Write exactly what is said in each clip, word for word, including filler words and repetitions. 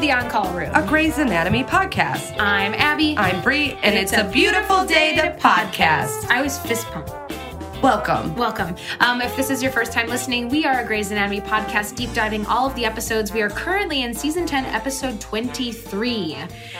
The On-Call Room, a Grey's Anatomy podcast. I'm Abby. I'm Bree, and, and it's, it's a beautiful day to podcast. I always fist pump. Welcome. Welcome. Um, if this is your first time listening, we are a Grey's Anatomy podcast, deep diving all of the episodes. We are currently in season ten, episode twenty-three.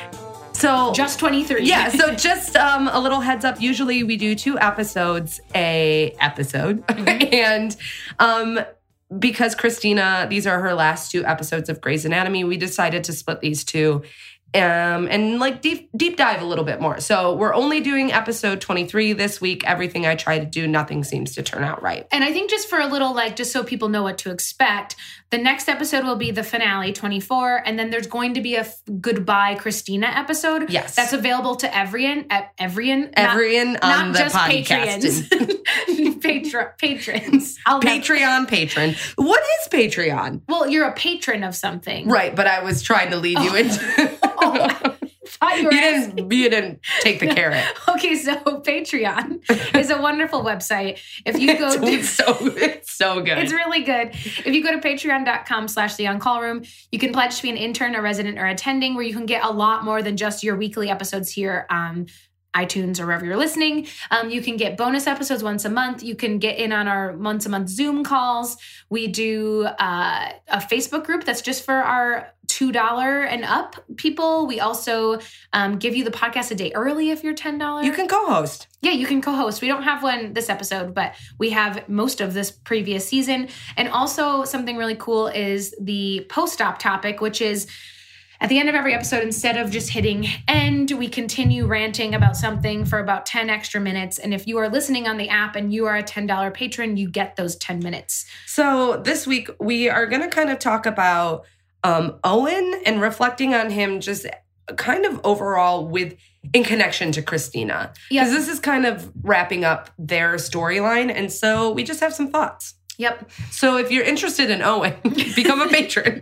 So just twenty-three. Yeah. So just um, a little heads up. Usually we do two episodes a episode, mm-hmm. and um, because Christina, these are her last two episodes of Grey's Anatomy, we decided to split these two. Um, and like deep deep dive a little bit more. So we're only doing episode twenty-three this week. Everything I try to do, nothing seems to turn out right. And I think just for a little, like, just so people know what to expect, the next episode will be the finale, twenty-four, and then there's going to be a f- goodbye Christina episode. Yes. That's available to everyone, everyone, everyone on not the just podcast. Patrons. Patron, patrons. I'll Patreon never... patron. What is Patreon? Well, you're a patron of something. Right, but I was trying to lead oh. you into... oh, I thought you were you didn't, you didn't take the carrot. Okay, so Patreon is a wonderful website. If you go... it's, to, so, it's so good. It's really good. If you go to patreon.com slash the on-call room, you can pledge to be an intern, a resident, or attending, where you can get a lot more than just your weekly episodes here on iTunes or wherever you're listening. Um, you can get bonus episodes once a month. You can get in on our once a month Zoom calls. We do uh, a Facebook group that's just for our two dollars and up people. We also um, give you the podcast a day early if you're ten dollars. You can co-host. Yeah, you can co-host. We don't have one this episode, but we have most of this previous season. And also something really cool is the post-op topic, which is at the end of every episode, instead of just hitting end, we continue ranting about something for about ten extra minutes. And if you are listening on the app and you are a ten dollars patron, you get those ten minutes. So this week, we are going to kind of talk about um, Owen and reflecting on him just kind of overall with in connection to Christina. Because this is kind of wrapping up their storyline. And so we just have some thoughts. Yep. So if you're interested in Owen, become a patron.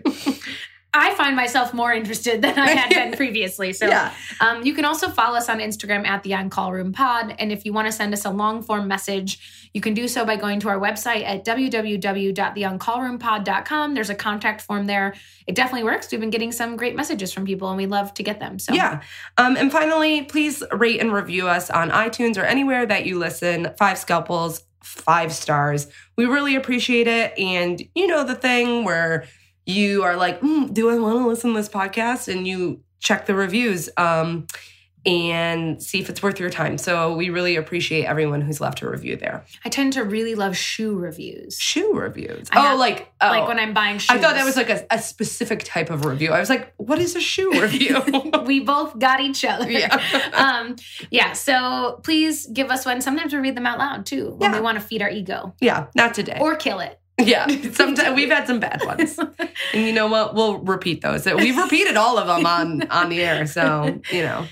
I find myself more interested than I had been previously. So yeah. um, you can also follow us on Instagram at the On-Call Room Pod. And if you want to send us a long form message, you can do so by going to our website at w w w dot the on call room pod dot com. There's a contact form there. It definitely works. We've been getting some great messages from people and we love to get them. So yeah. Um, and finally, please rate and review us on iTunes or anywhere that you listen. Five scalpels, five stars. We really appreciate it. And you know the thing where you are like, mm, do I want to listen to this podcast? And you check the reviews um, and see if it's worth your time. So we really appreciate everyone who's left a review there. I tend to really love shoe reviews. Shoe reviews? I oh, have, like oh. like when I'm buying shoes. I thought that was like a, a specific type of review. I was like, what is a shoe review? We both got each other. Yeah. um, yeah. So please give us one. Sometimes we read them out loud too when yeah. we want to feed our ego. Yeah, not today. Or kill it. Yeah, sometimes we've had some bad ones, and you know what? We'll repeat those. We've repeated all of them on on the air, so you know.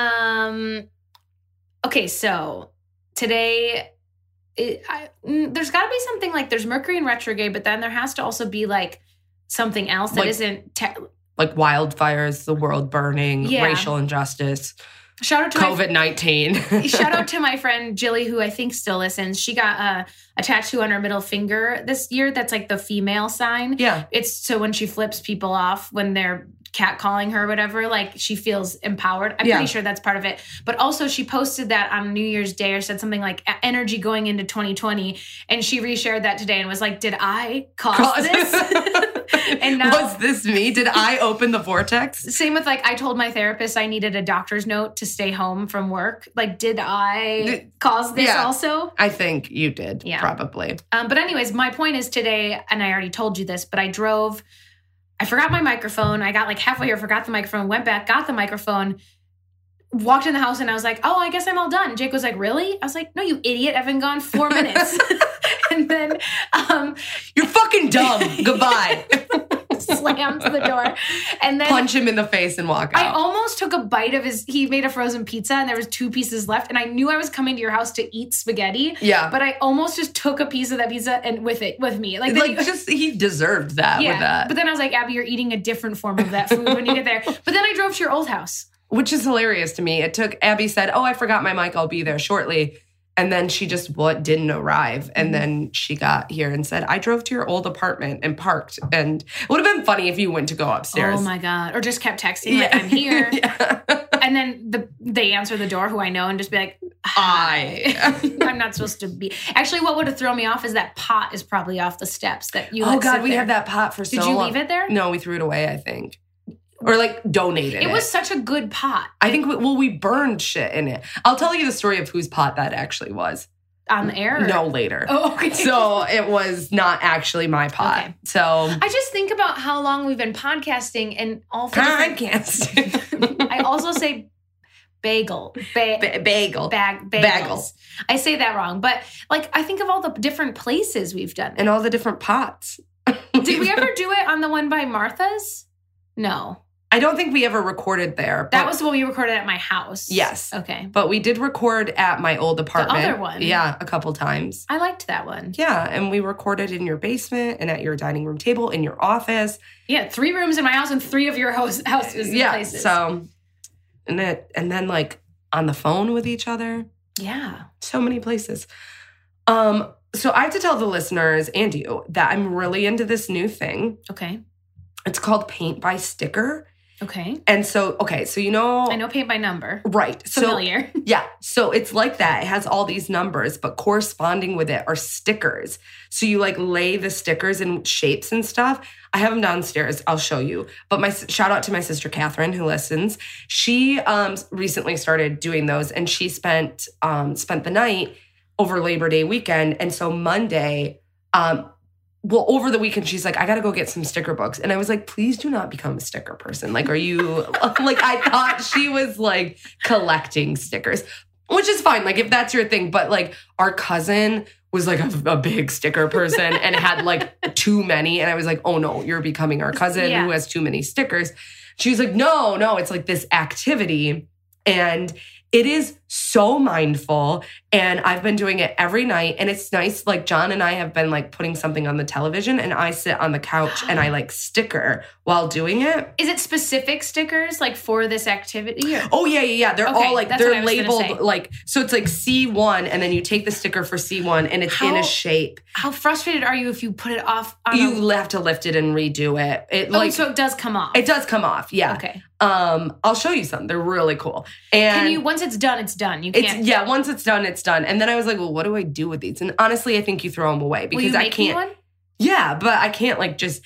Um. Okay, so today, it, I, there's got to be something like there's Mercury in retrograde, but then there has to also be like something else that like, isn't te- like wildfires, the world burning, yeah. racial injustice. Shout out to COVID nineteen. Shout out to my friend Jilly, who I think still listens. She got a, a tattoo on her middle finger this year that's like the female sign. Yeah. It's so when she flips people off when they're catcalling her or whatever, like she feels empowered. I'm yeah. pretty sure that's part of it. But also she posted that on New Year's Day or said something like energy going into twenty twenty. And she reshared that today and was like, did I cause, cause. this? And now, was this me? Did I open the vortex? Same with like, I told my therapist I needed a doctor's note to stay home from work. Like, did I cause this yeah, also? I think you did, yeah. probably. Um, but anyways, my point is today, and I already told you this, but I drove, I forgot my microphone. I got like halfway here, forgot the microphone, went back, got the microphone, walked in the house, and I was like, oh, I guess I'm all done. Jake was like, really? I was like, no, you idiot. I've been gone four minutes. And then... Um, You're fucking dumb. Goodbye. Slammed the door. And then... Punch him in the face and walk out. I almost took a bite of his... He made a frozen pizza, and there was two pieces left, and I knew I was coming to your house to eat spaghetti. Yeah. But I almost just took a piece of that pizza and with it, with me. Like, like he, just, he deserved that yeah, with that. But then I was like, Abby, you're eating a different form of that food when you get there. But then I drove to your old house. Which is hilarious to me. It took... Abby said, oh, I forgot my mic. I'll be there shortly. And then she just what didn't arrive. And Mhm. then she got here and said, I drove to your old apartment and parked. And it would have been funny if you went to go upstairs. Oh my God. Or just kept texting like, I'm here. Yeah. And then the they answer the door who I know and just be like, I. I'm not supposed to be. Actually, what would have thrown me off is that pot is probably off the steps that you Oh let God, sit we there. had that pot for so Did long. you leave it there? No, we threw it away, I think. Or like donated it. It was such a good pot. I think, we, well, we burned shit in it. I'll tell you the story of whose pot that actually was. On the air? Or? No, later. Oh, okay. So it was not actually my pot. Okay. So. I just think about how long we've been podcasting and all for different- Podcasting. I also say bagel. Ba- Ba- bagel. bag, bagels. Bagel. I say that wrong. But like, I think of all the different places we've done it. And all the different pots. Did we ever do it on the one by Martha's? No. I don't think we ever recorded there. That but- was the one we recorded at my house. Yes. Okay. But we did record at my old apartment. other one. Yeah, a couple times. I liked that one. Yeah, and we recorded in your basement and at your dining room table, in your office. Yeah, three rooms in my house and three of your house, houses and Yeah, places. so, and, it, and then like on the phone with each other. Yeah. So many places. Um, so I have to tell the listeners and you that I'm really into this new thing. Okay. It's called Paint by Sticker. Okay. And so, okay, so you know... I know paint by number. Right. Familiar. So, yeah. So it's like that. It has all these numbers, but corresponding with it are stickers. So you like lay the stickers in shapes and stuff. I have them downstairs. I'll show you. But my shout out to my sister Catherine who listens. She um, recently started doing those, and she spent um, spent the night over Labor Day weekend. And so Monday, um, well, over the weekend, she's like, I got to go get some sticker books. And I was like, please do not become a sticker person. Like, are you, like, I thought she was like collecting stickers, which is fine. Like, if that's your thing. But like, our cousin was like a, a big sticker person and had like too many. And I was like, oh no, you're becoming our cousin Yeah. who has too many stickers. She was like, no, no, it's like this activity. And it is so mindful, and I've been doing it every night, and it's nice. Like John and I have been like putting something on the television, and I sit on the couch and I like sticker while doing it. Is it specific stickers like for this activity? Or? Oh yeah, yeah, yeah. They're Okay, all like that's what they're I was gonna say. labeled like so. It's like C one, and then you take the sticker for C one, and it's in How- a shape. How frustrated are you if you put it off on You a... have to lift it and redo it. It Oh, like so it does come off. it does come off. Yeah. Okay. Um, I'll show you some. They're really cool. And Can you, once it's done, it's done. You can't... It's yeah. Once it's done, it's done. And then I was like, well, what do I do with these? And honestly, I think you throw them away Will because you I make me can't. one? Yeah, but I can't like just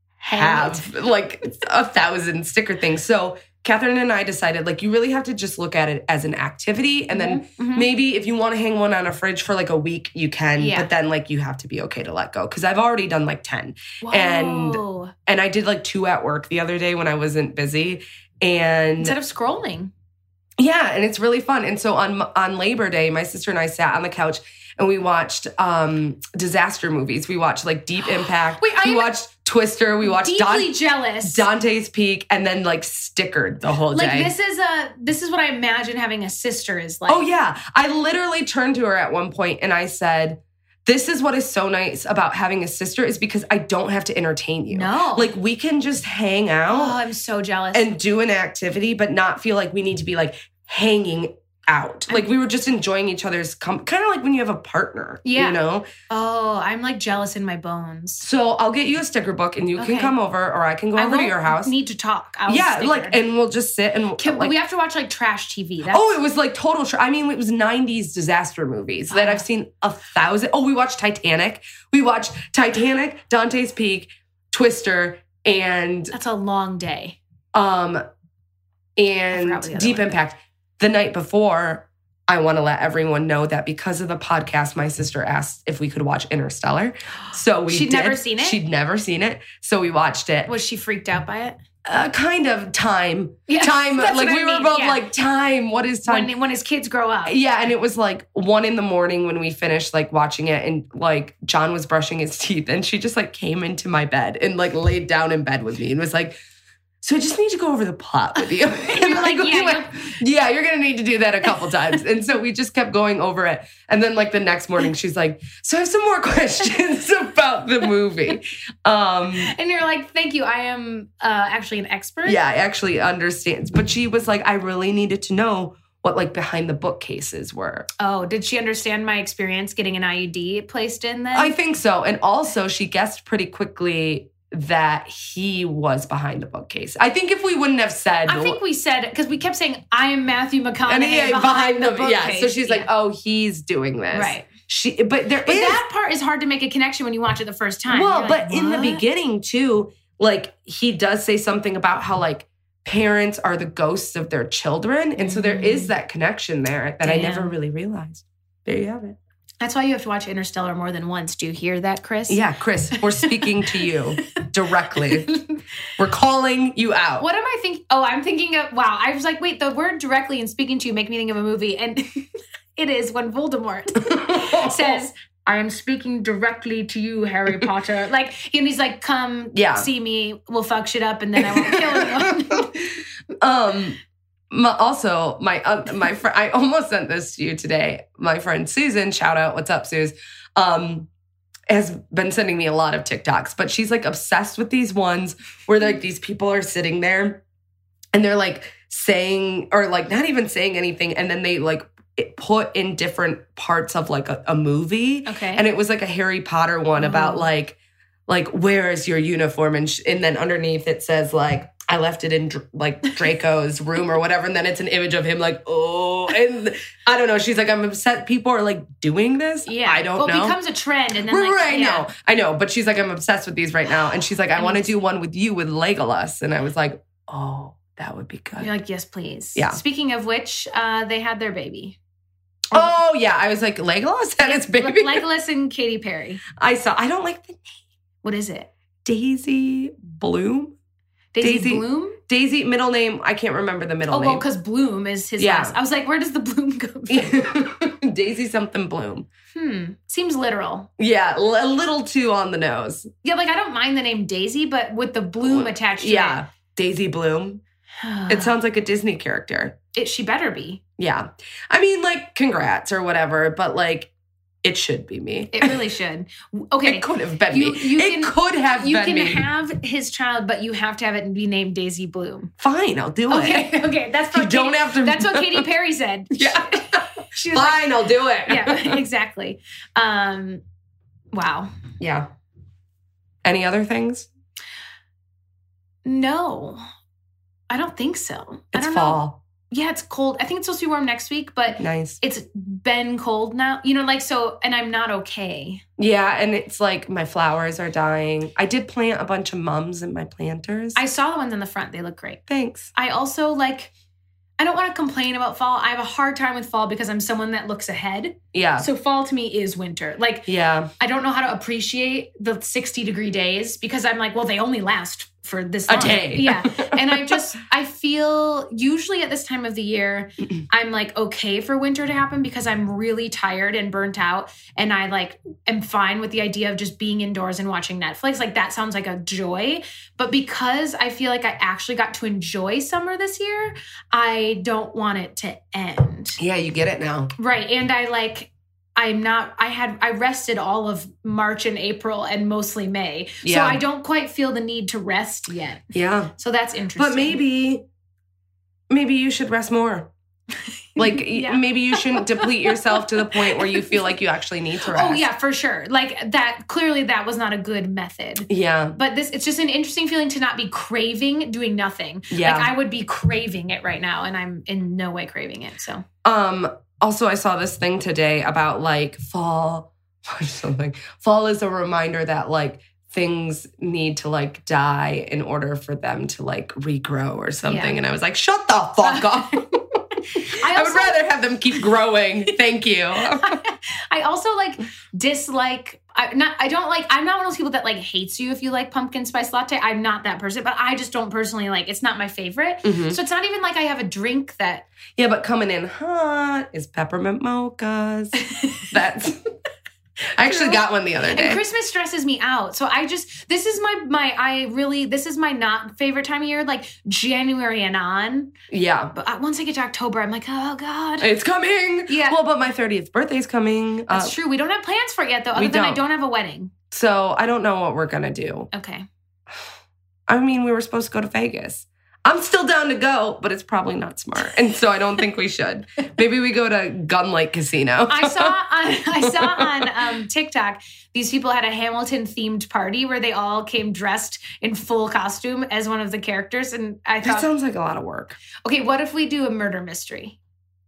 have like a thousand sticker things. So Catherine and I decided like you really have to just look at it as an activity, and then Mhm, mhm. maybe if you want to hang one on a fridge for like a week, you can. Yeah. But then like you have to be okay to let go because I've already done like ten, Whoa. and- and I did like two at work the other day when I wasn't busy, and Instead of scrolling. yeah, and it's really fun. And so on on Labor Day, my sister and I sat on the couch and we watched um, disaster movies. We watched like Deep Impact. Wait, I we am watched Twister. We watched Deeply Don- jealous. Dante's Peak, and then like stickered the whole Like day. this is a this is what I imagine having a sister is like. Oh yeah, I literally turned to her at one point and I said, "This is what is so nice about having a sister is because I don't have to entertain you. No. Like we can just hang out." Oh, I'm so jealous. and do an activity, but not feel like we need to be like hanging out. Like we were just enjoying each other's com- kind of like when you have a partner, Yeah. you know? oh, I'm like jealous in my bones. So I'll get you a sticker book and you Okay. can come over or I can go I over to won't your house. Need to talk. I'll yeah, sticker. like, and we'll just sit and Can, like, we have to watch like trash T V. That's, oh, it was like total, tr- I mean, it was nineties disaster movies that Oh. I've seen a thousand. Oh, we watched Titanic. We watched Titanic, Dante's Peak, Twister, and that's a long day. Um, I forgot and what the other Deep one- Impact. The night before, I want to let everyone know that because of the podcast, my sister asked if we could watch Interstellar. So we She'd did. never seen it? She'd never seen it. So we watched it. Was she freaked out by it? Uh, kind of time. Yeah, Time. that's Like what we I were mean, both yeah. like, time. What is time? When when his kids grow up. Yeah, and it was like one in the morning when we finished like watching it, and like John was brushing his teeth, and she just like came into my bed and like laid down in bed with me and was like, "So I just need to go over the plot with you." And You're like, we yeah, went, yeah, you're gonna need to do that a couple times. And so we just kept going over it, and then like the next morning, she's like, "So I have some more questions about the movie." Um, And you're like, thank you. I am uh, actually an expert. yeah, I actually understands, but she was like, "I really needed to know what like behind the bookcases were. Oh, did she understand my experience getting an I U D placed in then? I think so. And also she guessed pretty quickly that he was behind the bookcase. I think if we wouldn't have said... I think we said, because we kept saying, I am Matthew McConaughey and he, behind, behind the, the bookcase. Yeah, so she's yeah. like, oh, he's doing this. Right. She, but there but is... that part is hard to make a connection when you watch it the first time. Well, You're but like, in the what? beginning too, like he does say something about how like parents are the ghosts of their children. And so there is that connection there that Damn. I never really realized. There you have it. That's why you have to watch Interstellar more than once. Do you hear that, Chris? Yeah, Chris, we're speaking to you directly. We're calling you out. What am I thinking? Oh, I'm thinking of, wow. I was like, wait, the word directly and speaking to you make me think of a movie. And it is when Voldemort says, I am speaking directly to you, Harry Potter. Like, and he's like, come Yeah. see me. We'll fuck shit up and then I won't kill anyone. um, my, also, my uh, my friend, I almost sent this to you today. My friend Susan, shout out, what's up, Suze? Um, has been sending me a lot of TikToks, but she's like obsessed with these ones where like these people are sitting there and they're like saying, or like not even saying anything, and then they like put in different parts of like a, a movie. Okay. And it was like a Harry Potter one Oh. about like, like, where is your uniform? And, sh- and then underneath it says like, I left it in Dr- like Draco's room or whatever. And then it's an image of him like, oh, and I don't know. She's like, I'm upset people are like doing this. Yeah. I don't well, know. it becomes a trend. And then Right, like, right, I yeah. know. I know. But she's like, I'm obsessed with these right now. And she's like, I And want to it's- do one with you with Legolas. And I was like, oh, that would be good. You're like, yes, please. Yeah. Speaking of which, uh, they had their baby. Oh, yeah. I was like, Legolas had his baby. Le- Legolas and Katy Perry. I saw. I don't like the name. What is it? Daisy Bloom. Daisy, Daisy- Bloom? Daisy, middle name. I can't remember the middle Oh, well, name. because Bloom is his Yeah. last. I was like, where does the Bloom go from? Daisy something Bloom. Hmm. Seems literal. Yeah, l- a little too on the nose. Yeah, like I don't mind the name Daisy, but with the Bloom attached to Yeah, Daisy Bloom. it. It sounds like a Disney character. it she better be. Yeah. I mean, like, congrats or whatever, but like, it should be me. It really should. Okay. It could have been You- me. you it can- could have You been can me. have his child, but you have to have it be named Daisy Bloom. Fine, I'll do Okay, it. okay. That's You what don't Katy, have to. That's what Katy Perry said. Yeah. She was like, Fine, I'll do it. yeah, exactly. Um, wow. Yeah. Any other things? No, I don't think so. I It's don't know. fall. Yeah, it's cold. I think it's supposed to be warm next week, but Nice. it's been cold now. You know, like so, and I'm not okay. Yeah, and it's like my flowers are dying. I did plant a bunch of mums in my planters. I saw the ones in the front. They look great. Thanks. I also like, I don't want to complain about fall. I have a hard time with fall because I'm someone that looks ahead. Yeah. So fall to me is winter. Like, Yeah. I don't know how to appreciate the sixty degree days because I'm like, well, they only last for this A long. day. Yeah. And I just, I feel usually at this time of the year, I'm like okay for winter to happen because I'm really tired and burnt out. And I like am fine with the idea of just being indoors and watching Netflix. Like that sounds like a joy. But because I feel like I actually got to enjoy summer this year, I don't want it to end. Yeah, you get it now. Right. And I like, I'm not, I had, I rested all of March and April and mostly May. So Yeah. I don't quite feel the need to rest yet. Yeah. So that's interesting. But maybe, maybe you should rest more. Like, Yeah. maybe you shouldn't deplete yourself to the point where you feel like you actually need to rest. Oh yeah, for sure. Like that, clearly that was not a good method. Yeah. But this, it's just an interesting feeling to not be craving doing nothing. Yeah. Like I would be craving it right now and I'm in no way craving it. So Um, also, I saw this thing today about like fall or something. Fall is a reminder that like things need to like die in order for them to like regrow or something. Yeah. And I was like, shut the fuck up. I, I also, would rather have them keep growing. Thank you. I also like dislike. I not. I don't like. I'm not one of those people that like hates you if you like pumpkin spice latte. I'm not that person, but I just don't personally like. It's not my favorite. Mhm. So it's not even like I have a drink that. Yeah, but coming in hot is peppermint mochas. That's. I actually True. got one the other day. And Christmas stresses me out. So I just. This is my my. I really. This is my not favorite time of year. Like January and on. Yeah. But I- once I get to October, I'm like, oh god. It's coming. Yeah. Well, but my thirtieth birthday's coming. That's Uh, true. We don't have plans for it yet, though. Other we than I don't. don't have a wedding. so I don't know what we're going to do. Okay. I mean, we were supposed to go to Vegas. I'm still down to go, but it's probably not smart. And so I don't think we should. Maybe we go to Gunlight Casino. I saw on, I saw on um, TikTok, these people had a Hamilton-themed party where they all came dressed in full costume as one of the characters. And I thought... That sounds like a lot of work. Okay, what if we do a murder mystery?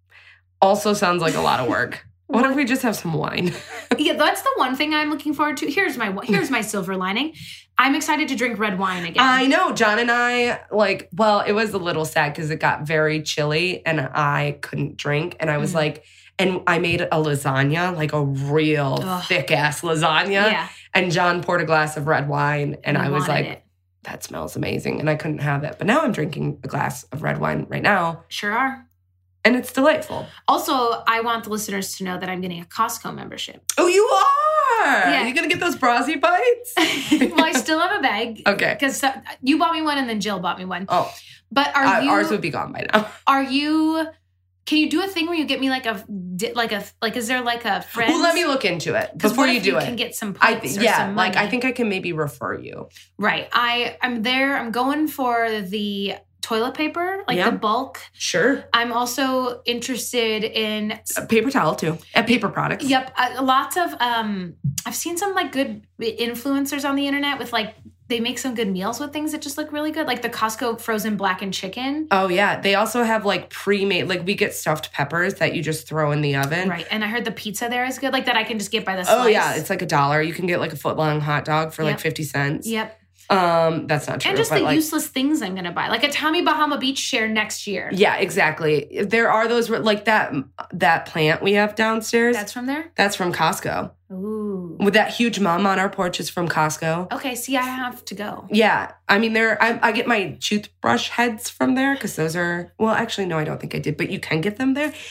Also sounds like a lot of work. What if we just have some wine? Yeah, that's the one thing I'm looking forward to. Here's my here's my silver lining. I'm excited to drink red wine again. I know. John and I, like, well, it was a little sad because it got very chilly and I couldn't drink. And I was mm. like, and I made a lasagna, like a real Ugh. thick-ass lasagna. Yeah. And John poured a glass of red wine. And you I was like, it. that smells amazing. And I couldn't have it. But now I'm drinking a glass of red wine right now. Sure are. And it's delightful. Also, I want the listeners to know that I'm getting a Costco membership. Oh, you are? Yeah. Are you going to get those Brazzy bites? Well, I still have a bag. Okay. Because you bought me one and then Jill bought me one. Oh. But are uh, you... Ours would be gone by now. Are you... Can you do a thing where you get me like a... Like a... Like, is there like a friend? Well, let me look into it before you do you it. can get some I, points or yeah, some money. like I think I can maybe refer you. Right. I, I'm there. I'm going for the... toilet paper, like yeah. the bulk. Sure. I'm also interested in a paper towel too, and paper products. Yep, uh, lots of. Um, I've seen some like good influencers on the internet with like they make some good meals with things that just look really good, like the Costco frozen blackened chicken. Oh yeah, they also have like pre-made. Like we get stuffed peppers that you just throw in the oven. Right, and I heard the pizza there is good, like that I can just get by the slice. Oh yeah, it's like a dollar. You can get like a foot long hot dog for yep. like fifty cents. Yep. Um, that's not true. And just the like, useless things I'm going to buy. Like a Tommy Bahama Beach share next year. Yeah, exactly. There are those, like that that plant we have downstairs. That's from there? That's from Costco. Ooh. With that huge mum on our porch is from Costco. Okay, see, I have to go. Yeah. I mean, there. I, I get my toothbrush heads from there because those are, well, actually, no, I don't think I did, but you can get them there.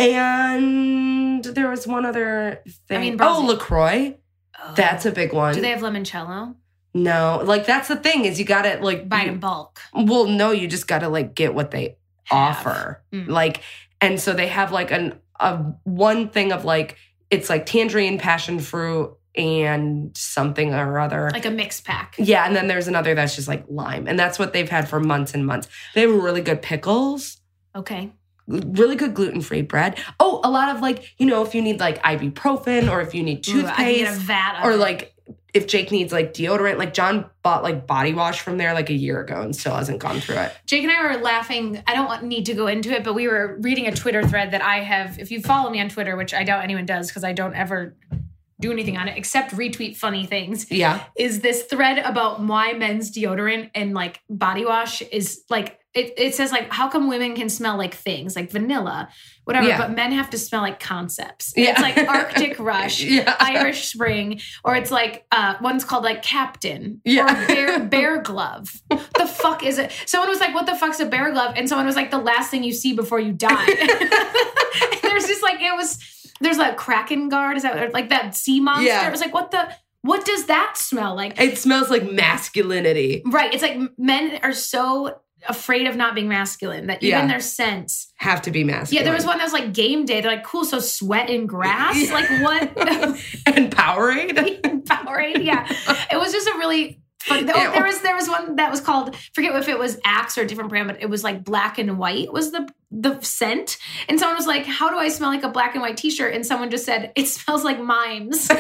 And there was one other thing. I mean, oh, LaCroix. Oh. That's a big one. Do they have limoncello? No, like that's the thing is you got to like buy you, in bulk. Well, no, you just got to like get what they have. offer. Mm. Like, and so they have like an a one thing of like it's like tangerine, passion fruit, and something or other, like a mix pack. Yeah, and then there's another that's just like lime, and that's what they've had for months and months. They have really good pickles. Okay. Really good gluten-free bread. Oh, a lot of like you know if you need like ibuprofen or if you need toothpaste, Ooh, I can get a vat of or it. like. If Jake needs like deodorant, like John bought like body wash from there like a year ago and still hasn't gone through it. Jake and I were laughing. I don't need to go into it, but we were reading a Twitter thread that I have. If you follow me on Twitter, which I doubt anyone does because I don't ever do anything on it except retweet funny things. Yeah. Is this thread about why men's deodorant and like body wash is like, it, it says like, how come women can smell like things like vanilla, whatever, yeah. but men have to smell like concepts. Yeah. It's like Arctic Rush, yeah. Irish Spring, or it's like, uh, one's called like Captain yeah. or Bear, Bear Glove. The fuck is it? Someone was like, what the fuck's a bear glove? And someone was like, the last thing you see before you die. And there's just like, it was, there's like Kraken Guard, is that like that sea monster? Yeah. It was like, what the, what does that smell like? It smells like masculinity. Right. It's like men are so afraid of not being masculine that even yeah. their scents have to be masculine. Yeah, there was one that was like game day. They're like, cool, so sweat and grass? Yeah. Like what? And Powerade? Powerade, yeah. It was just a really fun. Oh, there was there was one that was called, forget if it was Axe or a different brand, but it was like black and white was the the scent. And someone was like, how do I smell like a black and white t-shirt? And someone just said, it smells like mimes.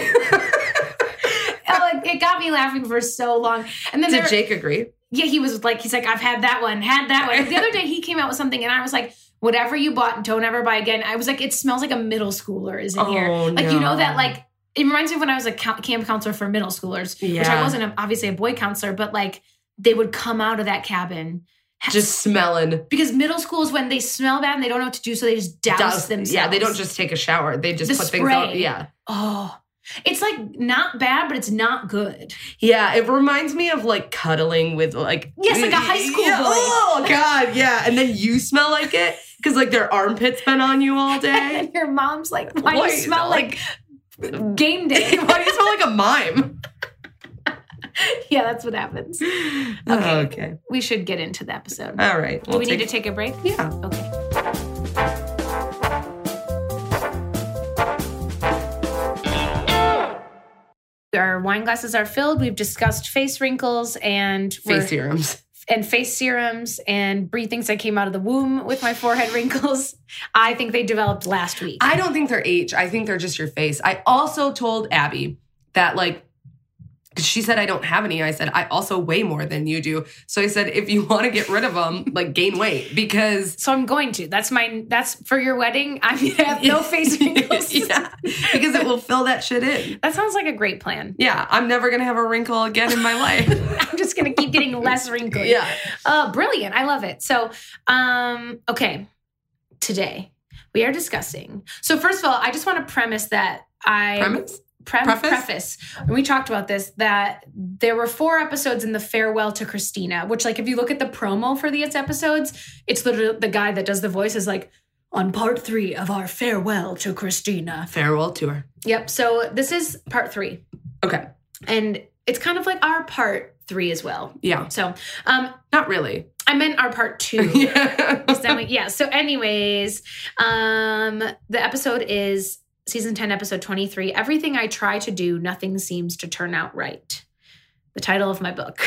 Like, it got me laughing for so long. And then Did there, Jake agree? Yeah, he was like, he's like, I've had that one, had that one. The other day he came out with something and I was like, whatever you bought, don't ever buy again. I was like, it smells like a middle schooler is in oh, here. Like, no. you know that like, it reminds me of when I was a camp counselor for middle schoolers, yeah. which I wasn't a, obviously a boy counselor, but like they would come out of that cabin. Just smelling. Because middle school is when they smell bad and they don't know what to do, so they just douse, douse themselves. Yeah, they don't just take a shower. They just the put spray. things out. Yeah. Oh, it's like not bad, but it's not good. Yeah, it reminds me of like cuddling with like yes, like a high school yeah, boy. Oh God, yeah, and then you smell like it because like their armpits been on you all day, and your mom's like, "Why Why, do you smell like, like game day? Why do you smell like a mime?" Yeah, that's what happens. Okay. Oh, okay, we should get into the episode. All right, we'll do we take... need to take a break? Yeah. Okay. Our wine glasses are filled. We've discussed face wrinkles and face serums and face serums, and Brie thinks I came out of the womb with my forehead wrinkles. I think they developed last week. I don't think they're age. I think they're just your face. I also told Abby that, like, because she said I don't have any. I said, I also weigh more than you do. So I said, if you want to get rid of them, like, gain weight, because... So I'm going to. That's my, that's for your wedding. I'm going to have no face wrinkles. Yeah, because it will fill that shit in. That sounds like a great plan. Yeah, I'm never going to have a wrinkle again in my life. I'm just going to keep getting less wrinkly. Yeah. Uh, brilliant. I love it. So, um, okay. Today, we are discussing... So first of all, I just want to premise that I... Premise? Pre- preface? preface. And we talked about this, that there were four episodes in the Farewell to Christina, which, like, if you look at the promo for these episodes, it's literally the guy that does the voice is like, on part three of our Farewell to Christina. Farewell to her. Yep. So this is part three. Okay. And it's kind of like our part three as well. Yeah. So, um, not really. I meant our part two. Yeah. yeah. So anyways, um, the episode is Season ten, Episode twenty-three, Everything I Try to Do, Nothing Seems to Turn Out Right. The title of my book.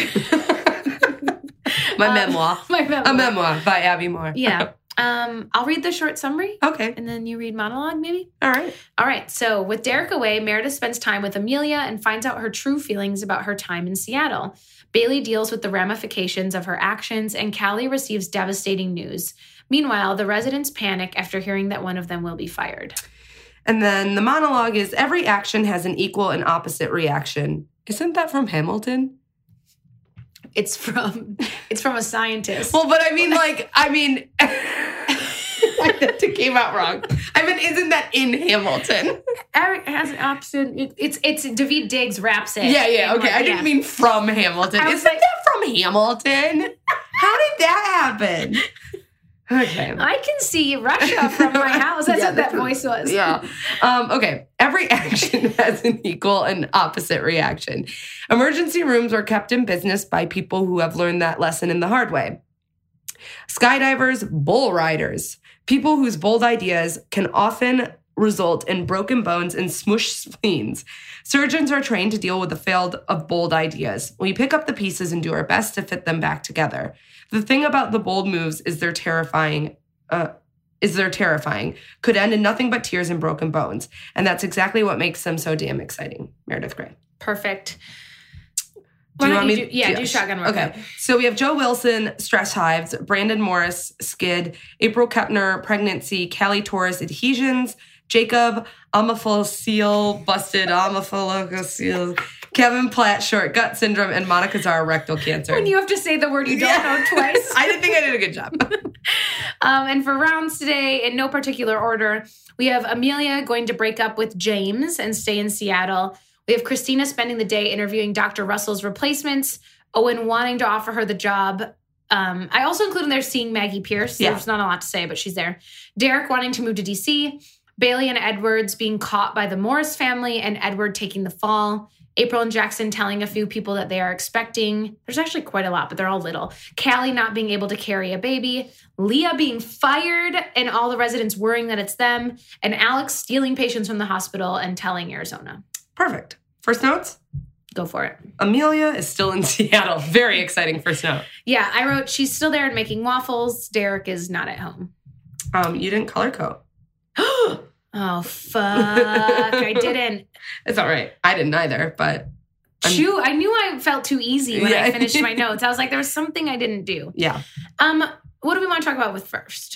my um, memoir. My memoir. A memoir by Abby Moore. Yeah. Um, I'll read the short summary. Okay. And then you read monologue, maybe? All right. All right. So with Derek away, Meredith spends time with Amelia and finds out her true feelings about her time in Seattle. Bailey deals with the ramifications of her actions, and Callie receives devastating news. Meanwhile, the residents panic after hearing that one of them will be fired. And then the monologue is, every action has an equal and opposite reaction. Isn't that from Hamilton? It's from it's from a scientist. Well, but I mean, like, I mean, that came out wrong. I mean, isn't that in Hamilton? Eric has an opposite. It, it's it's Daveed Diggs raps it. Yeah, yeah, okay. Like, I didn't yeah. mean from Hamilton. I Isn't was like- that from Hamilton? How did that happen? Okay. I can see Russia from my house. That's Yeah, what that that- voice was. Yeah. Um, okay. Every action has an equal and opposite reaction. Emergency rooms are kept in business by people who have learned that lesson in the hard way. Skydivers, bull riders, people whose bold ideas can often result in broken bones and smushed spleens. Surgeons are trained to deal with the failed of bold ideas. We pick up the pieces and do our best to fit them back together. The thing about the bold moves is they're terrifying. Uh, is they're terrifying. Could end in nothing but tears and broken bones. And that's exactly what makes them so damn exciting. Meredith Grey. Perfect. Do Why you don't want me you do, yeah, to- do shotgun work. Okay. So we have Joe Wilson, Stress Hives, Brandon Morris, Skid, April Kepner, Pregnancy, Callie Torres, Adhesions, Jacob, Amafocele, Busted, Amafocele, Kevin Platt, Short Gut Syndrome, and Monica Zara, Rectal Cancer. When you have to say the word you don't Yeah. know twice. I didn't think I did a good job. Um, and for rounds today, in no particular order, we have Amelia going to break up with James and stay in Seattle. We have Christina spending the day interviewing Doctor Russell's replacements, Owen wanting to offer her the job. Um, I also include in there seeing Maggie Pierce. Yeah. There's not a lot to say, but she's there. Derek wanting to move to D C, Bailey and Edwards being caught by the Morris family, and Edward taking the fall. April and Jackson telling a few people that they are expecting. There's actually quite a lot, but they're all little. Callie not being able to carry a baby. Leah being fired and all the residents worrying that it's them. And Alex stealing patients from the hospital and telling Arizona. Perfect. First notes? Go for it. Amelia is still in Seattle. Very exciting first note. Yeah, I wrote, she's still there and making waffles. Derek is not at home. Um, you didn't color code. Oh, fuck. I didn't. It's all right. I didn't either, but... I'm- Shoot, I knew I felt too easy when Yeah. I finished my notes. I was like, there was something I didn't do. Yeah. Um, what do we want to talk about with first?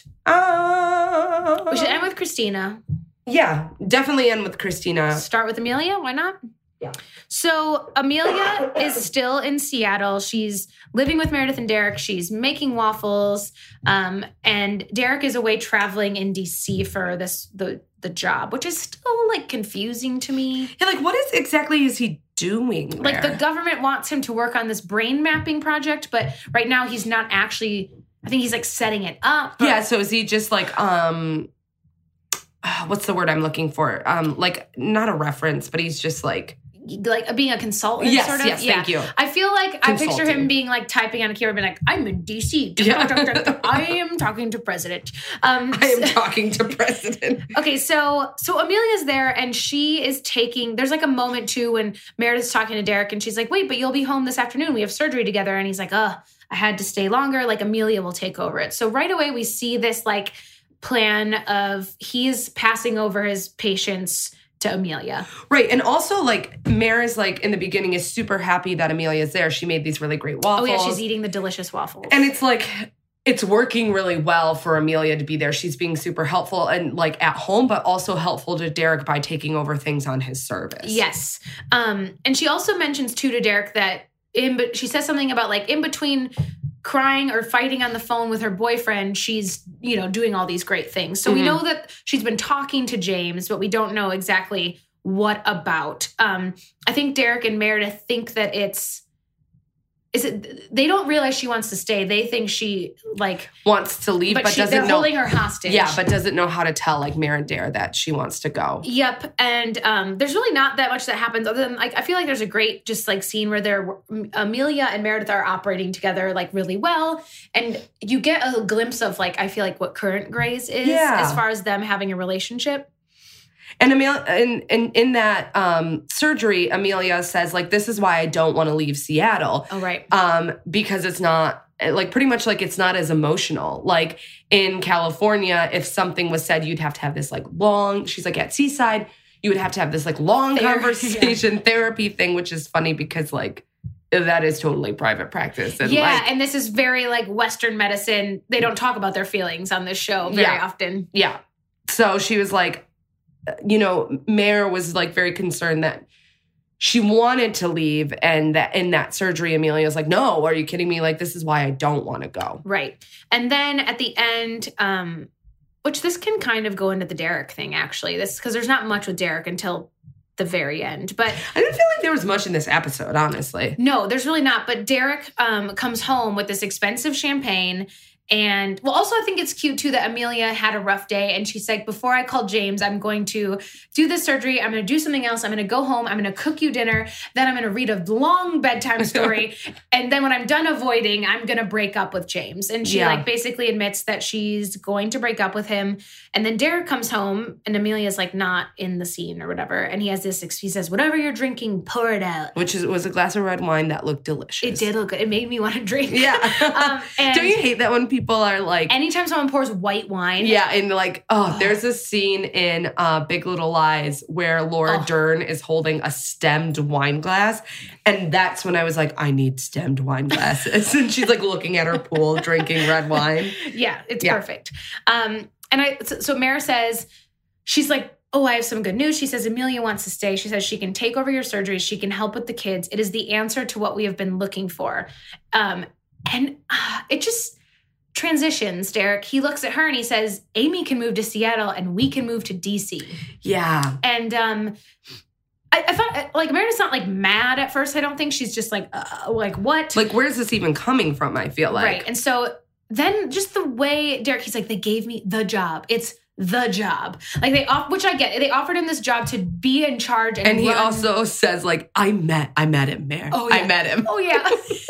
Uh, We should end with Christina. Yeah, definitely end with Christina. Start with Amelia. Why not? Yeah. So Amelia is still in Seattle. She's living with Meredith and Derek. She's making waffles. Um, and Derek is away traveling in D C for this the the job, which is still like confusing to me. Yeah, like what is exactly is he doing there? Like the government wants him to work on this brain mapping project, but right now he's not actually. I think he's like setting it up. Yeah, so is he just like um what's the word I'm looking for? Um like not a reference, but he's just like like being a consultant, Yes, sort of. yes, yeah. thank you. I feel like I picture Consulting. him being like typing on a keyboard, being like, "I'm in D C. Yeah. I am talking to president." Um, I am talking to president. okay, so so Amelia's there, and she is taking. There's like a moment too when Meredith's talking to Derek, and she's like, "Wait, but you'll be home this afternoon. We have surgery together." And he's like, "Ugh, I had to stay longer. Like Amelia will take over it. So right away we see this like plan of he's passing over his patients to Amelia. Right. And also like Mare is like in the beginning is super happy that Amelia's there. She made these really great waffles. Oh yeah, she's eating the delicious waffles. And it's like, it's working really well for Amelia to be there. She's being super helpful and like at home, but also helpful to Derek by taking over things on his service. Yes. Um, and she also mentions too to Derek that in, but she says something about like in between crying or fighting on the phone with her boyfriend, she's, you know, doing all these great things. So mm-hmm. we know that she's been talking to James, but we don't know exactly what about. Um, I think Derek and Meredith think that it's, Is it, they don't realize she wants to stay. They think she like wants to leave, but, but she, doesn't they're know. Holding her hostage. Yeah, but doesn't know how to tell like Mare and Dare that she wants to go. Yep, and um, there's really not that much that happens other than like I feel like there's a great just like scene where they're Amelia and Meredith are operating together like really well, and you get a glimpse of like I feel like what current Grey's is yeah. as far as them having a relationship. And Amelia, in, in, in that um, surgery, Amelia says, like, this is why I don't want to leave Seattle. Oh, right. Um, because it's not, like, pretty much, like, it's not as emotional. Like, in California, if something was said, you'd have to have this, like, long, she's like, at Seaside, you would have to have this, like, long Ther- conversation yeah. therapy thing, which is funny because, like, that is totally private practice. And yeah, like, and this is very, like, Western medicine. They don't talk about their feelings on this show very yeah. often. Yeah. So she was like, you know, Mare was like very concerned that she wanted to leave and that in that surgery, Amelia was like, no, are you kidding me? Like, this is why I don't want to go. Right. And then at the end, um, which this can kind of go into the Derek thing, actually, this because there's not much with Derek until the very end. But I didn't feel like there was much in this episode, honestly. No, there's really not. But Derek um, comes home with this expensive champagne. And well, also I think it's cute too that Amelia had a rough day and she's like, before I call James, I'm going to do this surgery. I'm going to do something else. I'm going to go home. I'm going to cook you dinner. Then I'm going to read a long bedtime story. And then when I'm done avoiding, I'm going to break up with James. And she yeah. like basically admits that she's going to break up with him. And then Derek comes home and Amelia's like not in the scene or whatever. And he has this, he says, whatever you're drinking, pour it out. Which is, was a glass of red wine that looked delicious. It did look good. It made me want to drink. Yeah. um, and Don't you hate that when people are like, anytime someone pours white wine. Yeah. And like, oh, oh. there's a scene in uh, Big Little Lies where Laura oh. Dern is holding a stemmed wine glass. And that's when I was like, I need stemmed wine glasses. And she's like looking at her pool, drinking red wine. Yeah, it's yeah. perfect. Um, and I, so, so Mare says, she's like, oh, I have some good news. She says, Amelia wants to stay. She says she can take over your surgery. She can help with the kids. It is the answer to what we have been looking for. Um, and uh, it just transitions, Derek. He looks at her and he says, Amy can move to Seattle and we can move to D C. Yeah. And um, I, I thought, like, Meredith's not, like, mad at first. I don't think she's just like, uh, like, what? Like, where's this even coming from, I feel like. Right. And so then just the way, Derek, he's like, they gave me the job. It's the job. Like, they off, which I get. They offered him this job to be in charge. And, and he run. also says, like, I met, I met him, Mare. Oh, yeah. I met him. Oh, yeah.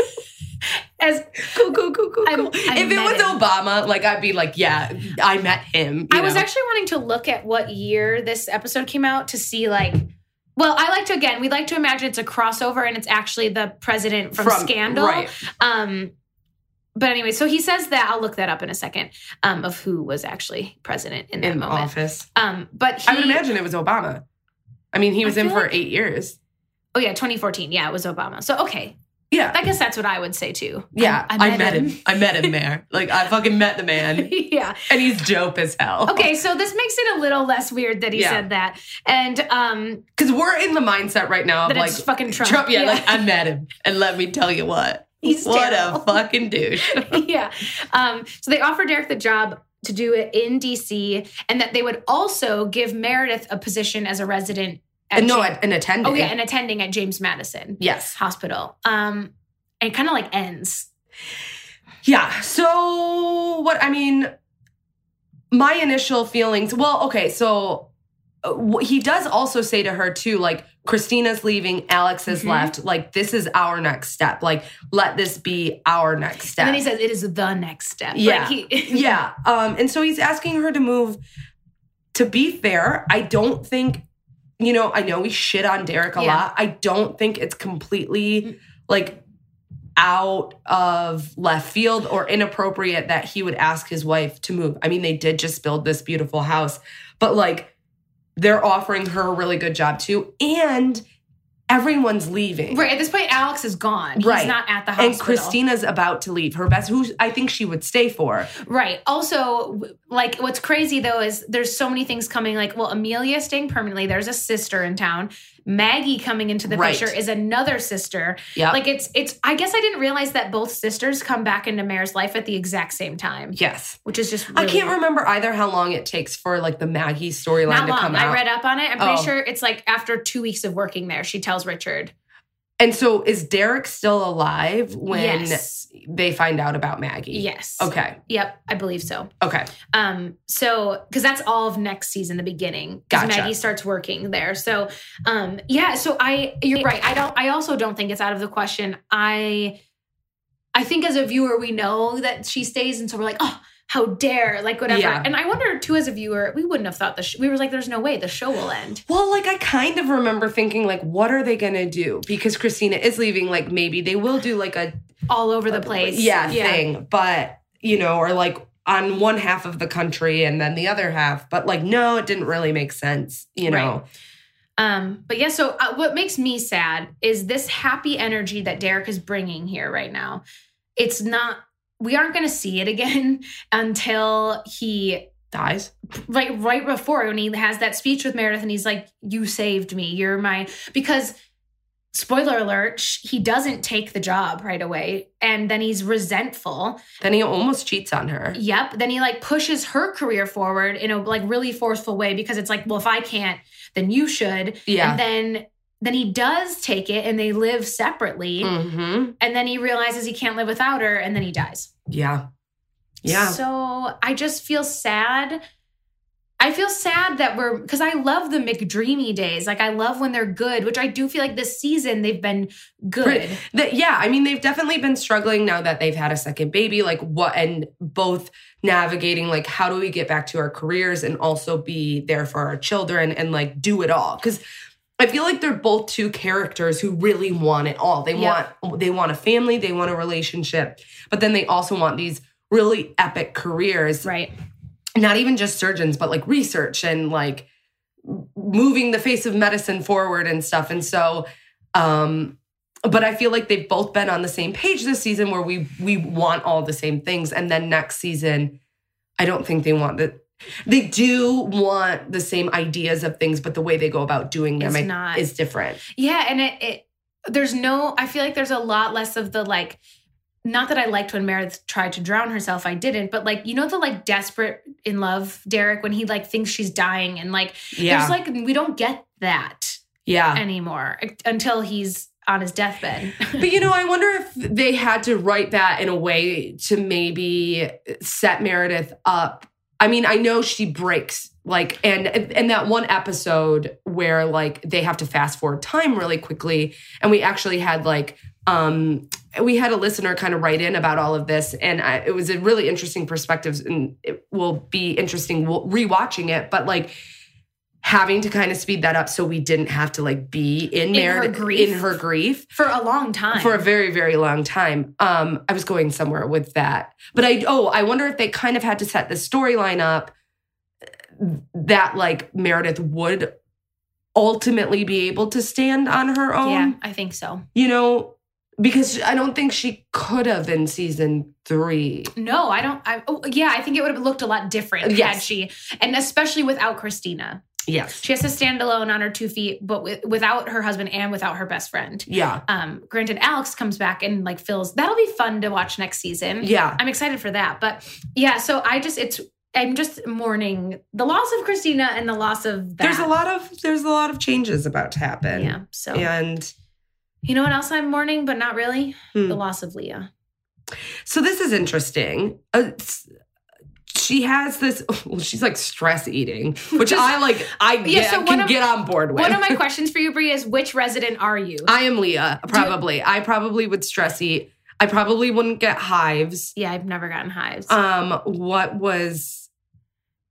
As cool, cool, cool, cool, cool. I, I if it was him. Obama, like I'd be like, yeah, I met him. I know? was actually wanting to look at what year this episode came out to see like, well, I like to, again, we like to imagine it's a crossover and it's actually the president from, from Scandal. Right. Um, but anyway, so he says that, I'll look that up in a second, um, of who was actually president in that in moment. office. Um, but he, I would imagine it was Obama. I mean, he was in for like, eight years. Oh yeah, twenty fourteen. Yeah, it was Obama. So, okay. Yeah. I guess that's what I would say too. Yeah. I, I, met, I met him. him. I met him there. Like, I fucking met the man. Yeah. And he's dope as hell. Okay, so this makes it a little less weird that he yeah. said that. And, um... because we're in the mindset right now of that like... it's fucking Trump. Trump yeah, yeah, like, I met him. And let me tell you what. He's What terrible. a fucking douche. Yeah. Um, so they offered Derek the job to do it in D C and that they would also give Meredith a position as a resident at and no, James, an attending. Oh, yeah, an attending at James Madison. Yes. Hospital. Um... And it kind of like ends. Yeah. So what, I mean, my initial feelings, well, okay. So uh, he does also say to her too, like, Christina's leaving, Alex has mm-hmm. left. Like, this is our next step. Like, let this be our next step. And then he says, it is the next step. Yeah. Like he- yeah. Um, and so he's asking her to move. To be fair, I don't think, you know, I know we shit on Derek a yeah. lot. I don't think it's completely like, out of left field or inappropriate that he would ask his wife to move. I mean, they did just build this beautiful house, but like they're offering her a really good job too. And everyone's leaving. Right. At this point, Alex is gone. He's right. not at the hospital. And Christina's about to leave. Her best, who I think she would stay for. Right. Also, like, what's crazy, though, is there's so many things coming. Like, well, Amelia staying permanently. There's a sister in town. Maggie coming into the right. picture is another sister. Yeah. Like, it's, it's, I guess I didn't realize that both sisters come back into Mare's life at the exact same time. Yes. Which is just really I can't remember either how long it takes for, like, the Maggie storyline to long. come out. I read up on it. I'm pretty oh. sure it's, like, after two weeks of working there, she tells Richard. And so is Derek still alive when yes. they find out about Maggie? Yes. Okay. Yep, I believe so. Okay. Um, so because that's all of next season, the beginning. Because Gotcha. Maggie starts working there. So um, yeah, so I you're right. I don't I also don't think it's out of the question. I I think as a viewer, we know that she stays, and so we're like, oh, how dare, like whatever. Yeah. And I wonder too, as a viewer, we wouldn't have thought the sh- we were like, there's no way the show will end. Well, like I kind of remember thinking, like, what are they gonna do? Because Christina is leaving. Like maybe they will do like a all over the place, yeah, yeah. thing. But you know, or like on one half of the country and then the other half. But like, no, it didn't really make sense. You know. Right. Um, but yeah, so uh, what makes me sad is this happy energy that Derek is bringing here right now. It's not. We aren't going to see it again until he dies. Right, right before when he has that speech with Meredith, and he's like, "You saved me. You're my." Because, spoiler alert, he doesn't take the job right away, and then he's resentful. Then he almost cheats on her. Yep. Then he like pushes her career forward in a like really forceful way because it's like, well, if I can't, then you should. Yeah. And then. Then he does take it and they live separately. Mm-hmm. And then he realizes he can't live without her and then he dies. Yeah. Yeah. So I just feel sad. I feel sad that we're, because I love the McDreamy days. Like I love when they're good, which I do feel like this season they've been good. The, yeah. I mean, they've definitely been struggling now that they've had a second baby, like what, and both navigating, like, how do we get back to our careers and also be there for our children and like do it all? Because I feel like they're both two characters who really want it all. They yeah. want they want a family, they want a relationship, but then they also want these really epic careers. Right. Not even just surgeons, but like research and like moving the face of medicine forward and stuff. And so, um, but I feel like they've both been on the same page this season where we we want all the same things. And then next season, I don't think they want the They do want the same ideas of things, but the way they go about doing them it's I, not. is different. Yeah, and it, it there's no, I feel like there's a lot less of the like, not that I liked when Meredith tried to drown herself, I didn't, but like, you know, the like desperate in love Derek when he like thinks she's dying and like, yeah. there's like, we don't get that yeah. anymore until he's on his deathbed. But, you know, I wonder if they had to write that in a way to maybe set Meredith up. I mean, I know she breaks, like, and and that one episode where, like, they have to fast forward time really quickly. And we actually had, like, um, we had a listener kind of write in about all of this. And I, it was a really interesting perspective. And it will be interesting rewatching it. But, like, having to kind of speed that up so we didn't have to, like, be in, in Meredith, her grief. in her grief. For a long time. For a very, very long time. Um, I was going somewhere with that. But I, oh, I wonder if they kind of had to set the storyline up that, like, Meredith would ultimately be able to stand on her own. Yeah, I think so. You know, because I don't think she could have in season three. No, I don't. I, oh, yeah, I think it would have looked a lot different yes. had she, and especially without Christina. Yes. She has to stand alone on her two feet, but with, without her husband and without her best friend. Yeah. Um, granted, Alex comes back and like fills, that'll be fun to watch next season. Yeah. I'm excited for that. But yeah, so I just, it's, I'm just mourning the loss of Christina and the loss of that. There's a lot of, there's a lot of changes about to happen. Yeah. So, and you know what else I'm mourning, but not really? Hmm. The loss of Leah. So this is interesting. Uh, She has this, well, she's like stress eating, which I like, I get, yeah, so can of, get on board with. One of my questions for you, Brie, is which resident are you? I am Leah, probably. You, I probably would stress eat. I probably wouldn't get hives. Yeah, I've never gotten hives. Um, what was,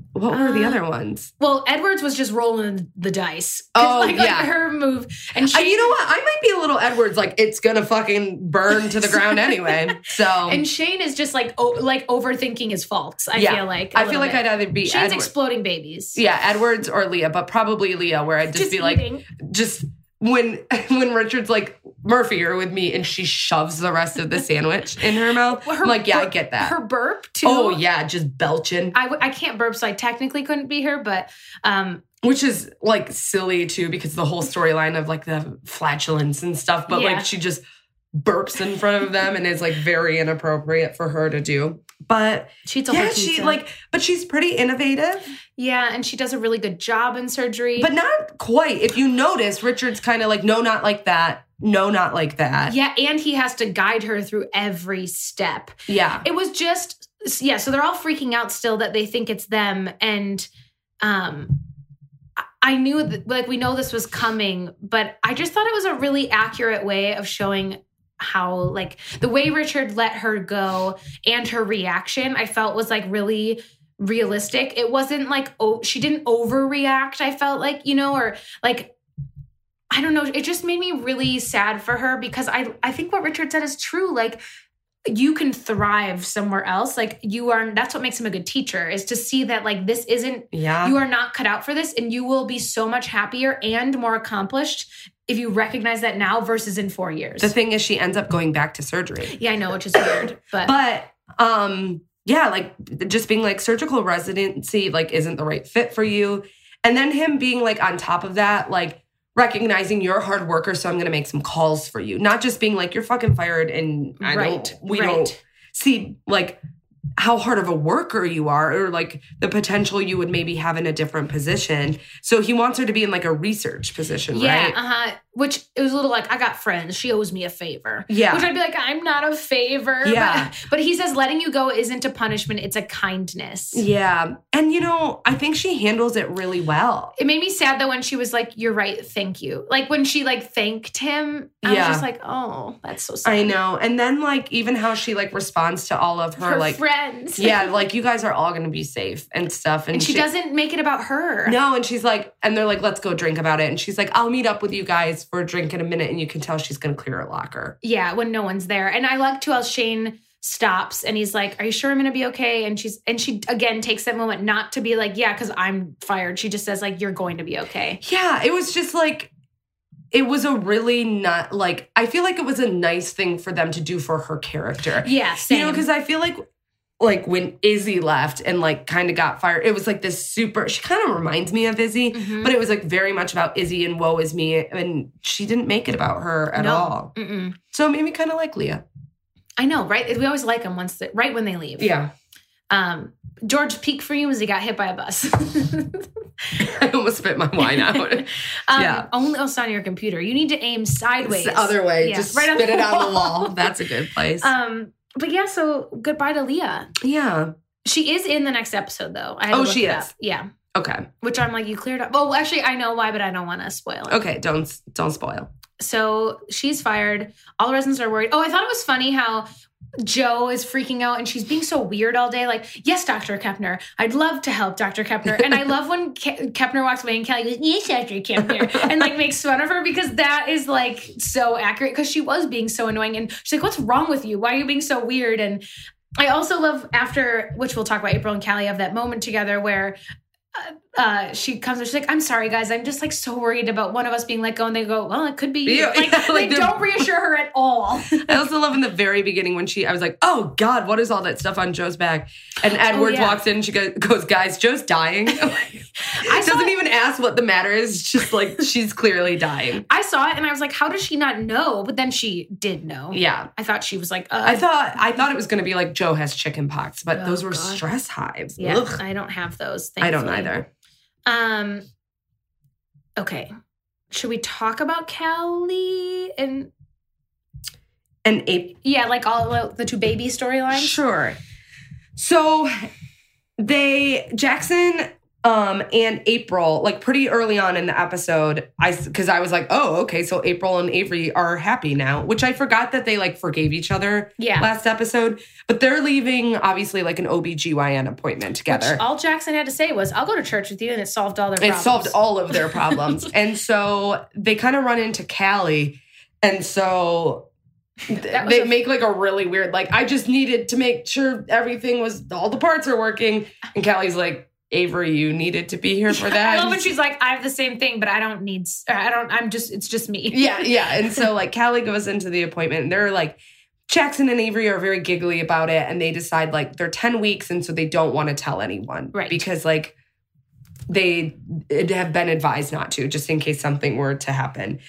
What were Uh, the other ones? Well, Edwards was just rolling the dice. Oh, like, yeah. Like her move. And Uh, Shane, you know what? I might be a little Edwards, like, it's gonna fucking burn to the ground anyway. So. and Shane is just like o- like overthinking his faults, I Yeah. feel like. a I feel little like bit. I'd either be Shane's Edwards. exploding babies. Yeah, Edwards or Leah, but probably Leah, where I'd just, Just be eating. like, just when when Richard's like, Murphy, you're with me, and she shoves the rest of the sandwich in her mouth. Her I'm like, yeah, I burp- get that. Her burp, too. Oh, yeah, just belching. I, w- I can't burp, so I technically couldn't be her, but um, Which is like silly too, because the whole storyline of like the flatulence and stuff, but Yeah. like she just burps in front of them and is like very inappropriate for her to do. But she eats a yeah, whole she pizza. like, but she's pretty innovative, Yeah, and she does a really good job in surgery. but not quite. If you notice, Richard's kind of like, no, not like that. No, not like that. yeah, and he has to guide her through every step. Yeah. It was just, yeah, so they're all freaking out still that they think it's them. And um, I- I knew that, like, we know this was coming, but I just thought it was a really accurate way of showing how, like, the way Richard let her go and her reaction, I felt was like really realistic. It wasn't like, oh, she didn't overreact, I felt like, you know, or like, I don't know. It just made me really sad for her because I, I think what Richard said is true. Like, you can thrive somewhere else. Like, you are, that's what makes him a good teacher, is to see that, like, this isn't, Yeah. you are not cut out for this, and you will be so much happier and more accomplished if you recognize that now versus in four years. The thing is, she ends up going back to surgery. Yeah, I know, which is weird, but, But um yeah, like just being like, surgical residency like isn't the right fit for you. And then him being like on top of that, like recognizing you're a hard worker, so I'm going to make some calls for you. Not just being like, you're fucking fired and I Right, don't we right. don't see like how hard of a worker you are, or like the potential you would maybe have in a different position. So he wants her to be in like a research position, yeah, right? uh-huh. Which it was a little like, I got friends. She owes me a favor. Yeah. Which I'd be like, I'm not a favor. Yeah. But, but he says letting you go isn't a punishment. It's a kindness. Yeah. And you know, I think she handles it really well. It made me sad though when she was like, you're right, thank you. Like when she like thanked him, I Yeah. was just like, oh, that's so sad. I know. And then like even how she like responds to all of her, Her like friends. yeah, like you guys are all going to be safe and stuff. And, And she, doesn't make it about her. No, and she's like, and they're like, let's go drink about it. And she's like, I'll meet up with you guys for a drink in a minute. And you can tell she's going to clear her locker. Yeah, when no one's there. And I like too how Shane stops and he's like, are you sure I'm gonna be okay? And she's and she again takes that moment not to be like, yeah, because I'm fired. She just says like, you're going to be okay. Yeah, it was just like, it was a really not like, I feel like it was a nice thing for them to do for her character. Yeah, same. You know, because I feel like like when Izzy left and like kind of got fired, it was like this super, she kind of reminds me of Izzy, Mhm. but it was like very much about Izzy and woe is me. And she didn't make it about her at No. all. Mm-mm. So it made me kind of like Leah. I know, right? We always like them once, they, right when they leave. Yeah. Um, George peak for you was he got hit by a bus. I almost spit my wine out. um, Yeah. Only also on your computer. You need to aim sideways. It's the other way. Yeah, Just right on spit the it on the wall. wall. That's a good place. Um, but yeah, so goodbye to Leah. yeah. She is in the next episode though. I had to Oh, look she it is? up. Yeah. Okay. Which I'm like, you cleared up. Oh, actually, I know why, but I don't want to spoil it. Okay. Don't don't spoil. So she's fired. All the residents are worried. Oh, I thought it was funny how Joe is freaking out and she's being so weird all day. Like, yes, Doctor Kepner, I'd love to help Doctor Kepner. And I love when Ke- Kepner walks away and Kelly goes, yes, Doctor Kepner, and like makes fun of her because that is like so accurate because she was being so annoying. And she's like, what's wrong with you? Why are you being so weird? And I also love after, which we'll talk about, April and Callie have that moment together where uh, uh, she comes and she's like, I'm sorry, guys. I'm just like so worried about one of us being let go. And they go, well, it could be you. Yeah, Like, yeah, like they the- don't reassure her at all. I also love in the very beginning when she, I was like, oh God, what is all that stuff on Joe's back? And Edwards Oh, yeah. walks in and she goes, goes, guys, Joe's dying. I saw Doesn't it- even ask what the matter is. It's just like, she's clearly dying. I saw it and I was like, how does she not know? But then she did know. Yeah. I thought she was like, uh, I thought, I thought it was going to be like Joe has chicken pox, but Oh, those were God. stress hives. yeah, Ugh. I don't have those. I don't thankfully. either. Um, okay. Should we talk about Callie and And April. yeah, like all the, the two baby storylines? Sure. So they, Jackson Um, and April, like pretty early on in the episode, I because I was like, oh, okay, so April and Avery are happy now, which I forgot that they like forgave each other yeah. last episode. But they're leaving obviously like an O B G Y N appointment together. Which all Jackson had to say was, I'll go to church with you, and it solved all their it problems. It solved all of their problems. And so they kind of run into Callie, and so they a- make like a really weird, like, I just needed to make sure everything was, all the parts are working. And Callie's like, Avery, you needed to be here for that. I love when she's like, I have the same thing, but I don't need, I don't, I'm just, it's just me. Yeah, yeah. And so like Callie goes into the appointment and they're like, Jackson and Avery are very giggly about it. And they decide like they're ten weeks. And so they don't want to tell anyone. Right. Because like they have been advised not to, just in case something were to happen.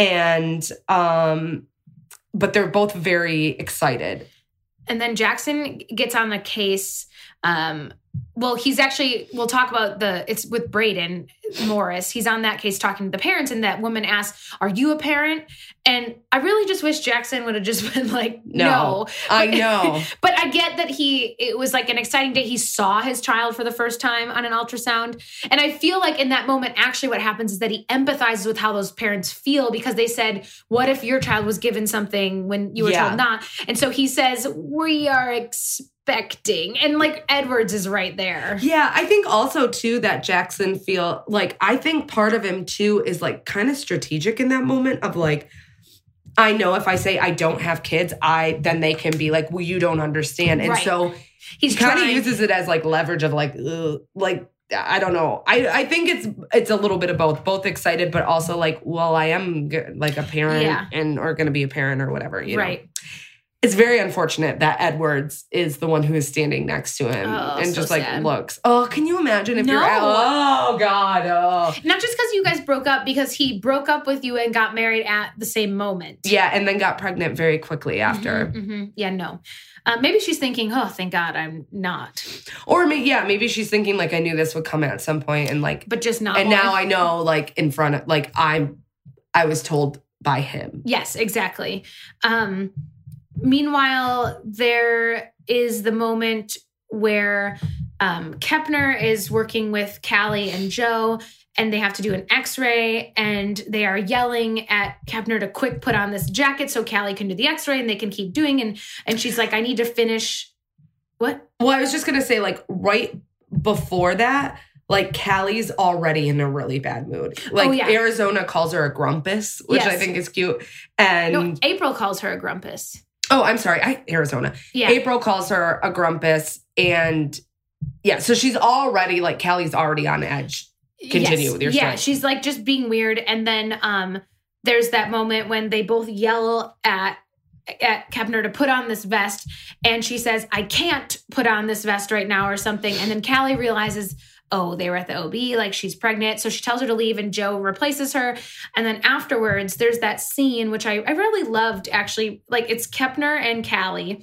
And, um, but they're both very excited. And then Jackson gets on the case, um, well, he's actually, we'll talk about the, it's with Brayden Morris. He's on that case talking to the parents, and that woman asks, are you a parent? And I really just wish Jackson would have just been like, no. no. I know. But I get that he, it was like an exciting day. He saw his child for the first time on an ultrasound. And I feel like in that moment, actually what happens is that he empathizes with how those parents feel, because they said, what if your child was given something when you were yeah. told not? And so he says, we are expecting. Expecting. And like Edwards is right there. Yeah, I think also too that Jackson feel like, I think part of him too is like kind of strategic in that moment of like, I know if I say I don't have kids, I then they can be like, well, you don't understand. And right. so he's he kind of trying- uses it as like leverage of like, ugh, like, I don't know. I, I think it's it's a little bit of both, both excited, but also like, well, I am g- like a parent yeah. and or going to be a parent or whatever. You right. know? It's very unfortunate that Edwards is the one who is standing next to him oh, and so just like sad. looks. Oh, can you imagine if no. you're at, oh God. Oh. Not just because you guys broke up, because he broke up with you and got married at the same moment. Yeah, and then got pregnant very quickly after. Mm-hmm, mm-hmm. Yeah, no. Uh, maybe she's thinking, oh, thank God I'm not. Or maybe, yeah, maybe she's thinking like, I knew this would come at some point and like, but just not. And more. now I know like in front of, like I'm, I was told by him. Yes, exactly. Um, Meanwhile, there is the moment where um, Kepner is working with Callie and Joe, and they have to do an x-ray, and they are yelling at Kepner to quick put on this jacket so Callie can do the x-ray and they can keep doing. And, and she's like, I need to finish. What? Well, I was just going to say, like, right before that, like, Callie's already in a really bad mood. Like, oh, yeah. Arizona calls her a grumpus, which yes. I think is cute. And no, April calls her a grumpus. Oh, I'm sorry. I, Arizona. Yeah. April calls her a grumpus. And yeah, so she's already like, Callie's already on edge. Continue yes. with your Yeah, story. she's like just being weird. And then um, there's that moment when they both yell at at Kepner to put on this vest. And she says, I can't put on this vest right now or something. And then Callie realizes, oh, they were at the O B, like she's pregnant. So she tells her to leave and Joe replaces her. And then afterwards, there's that scene, which I, I really loved actually. Like it's Kepner and Callie.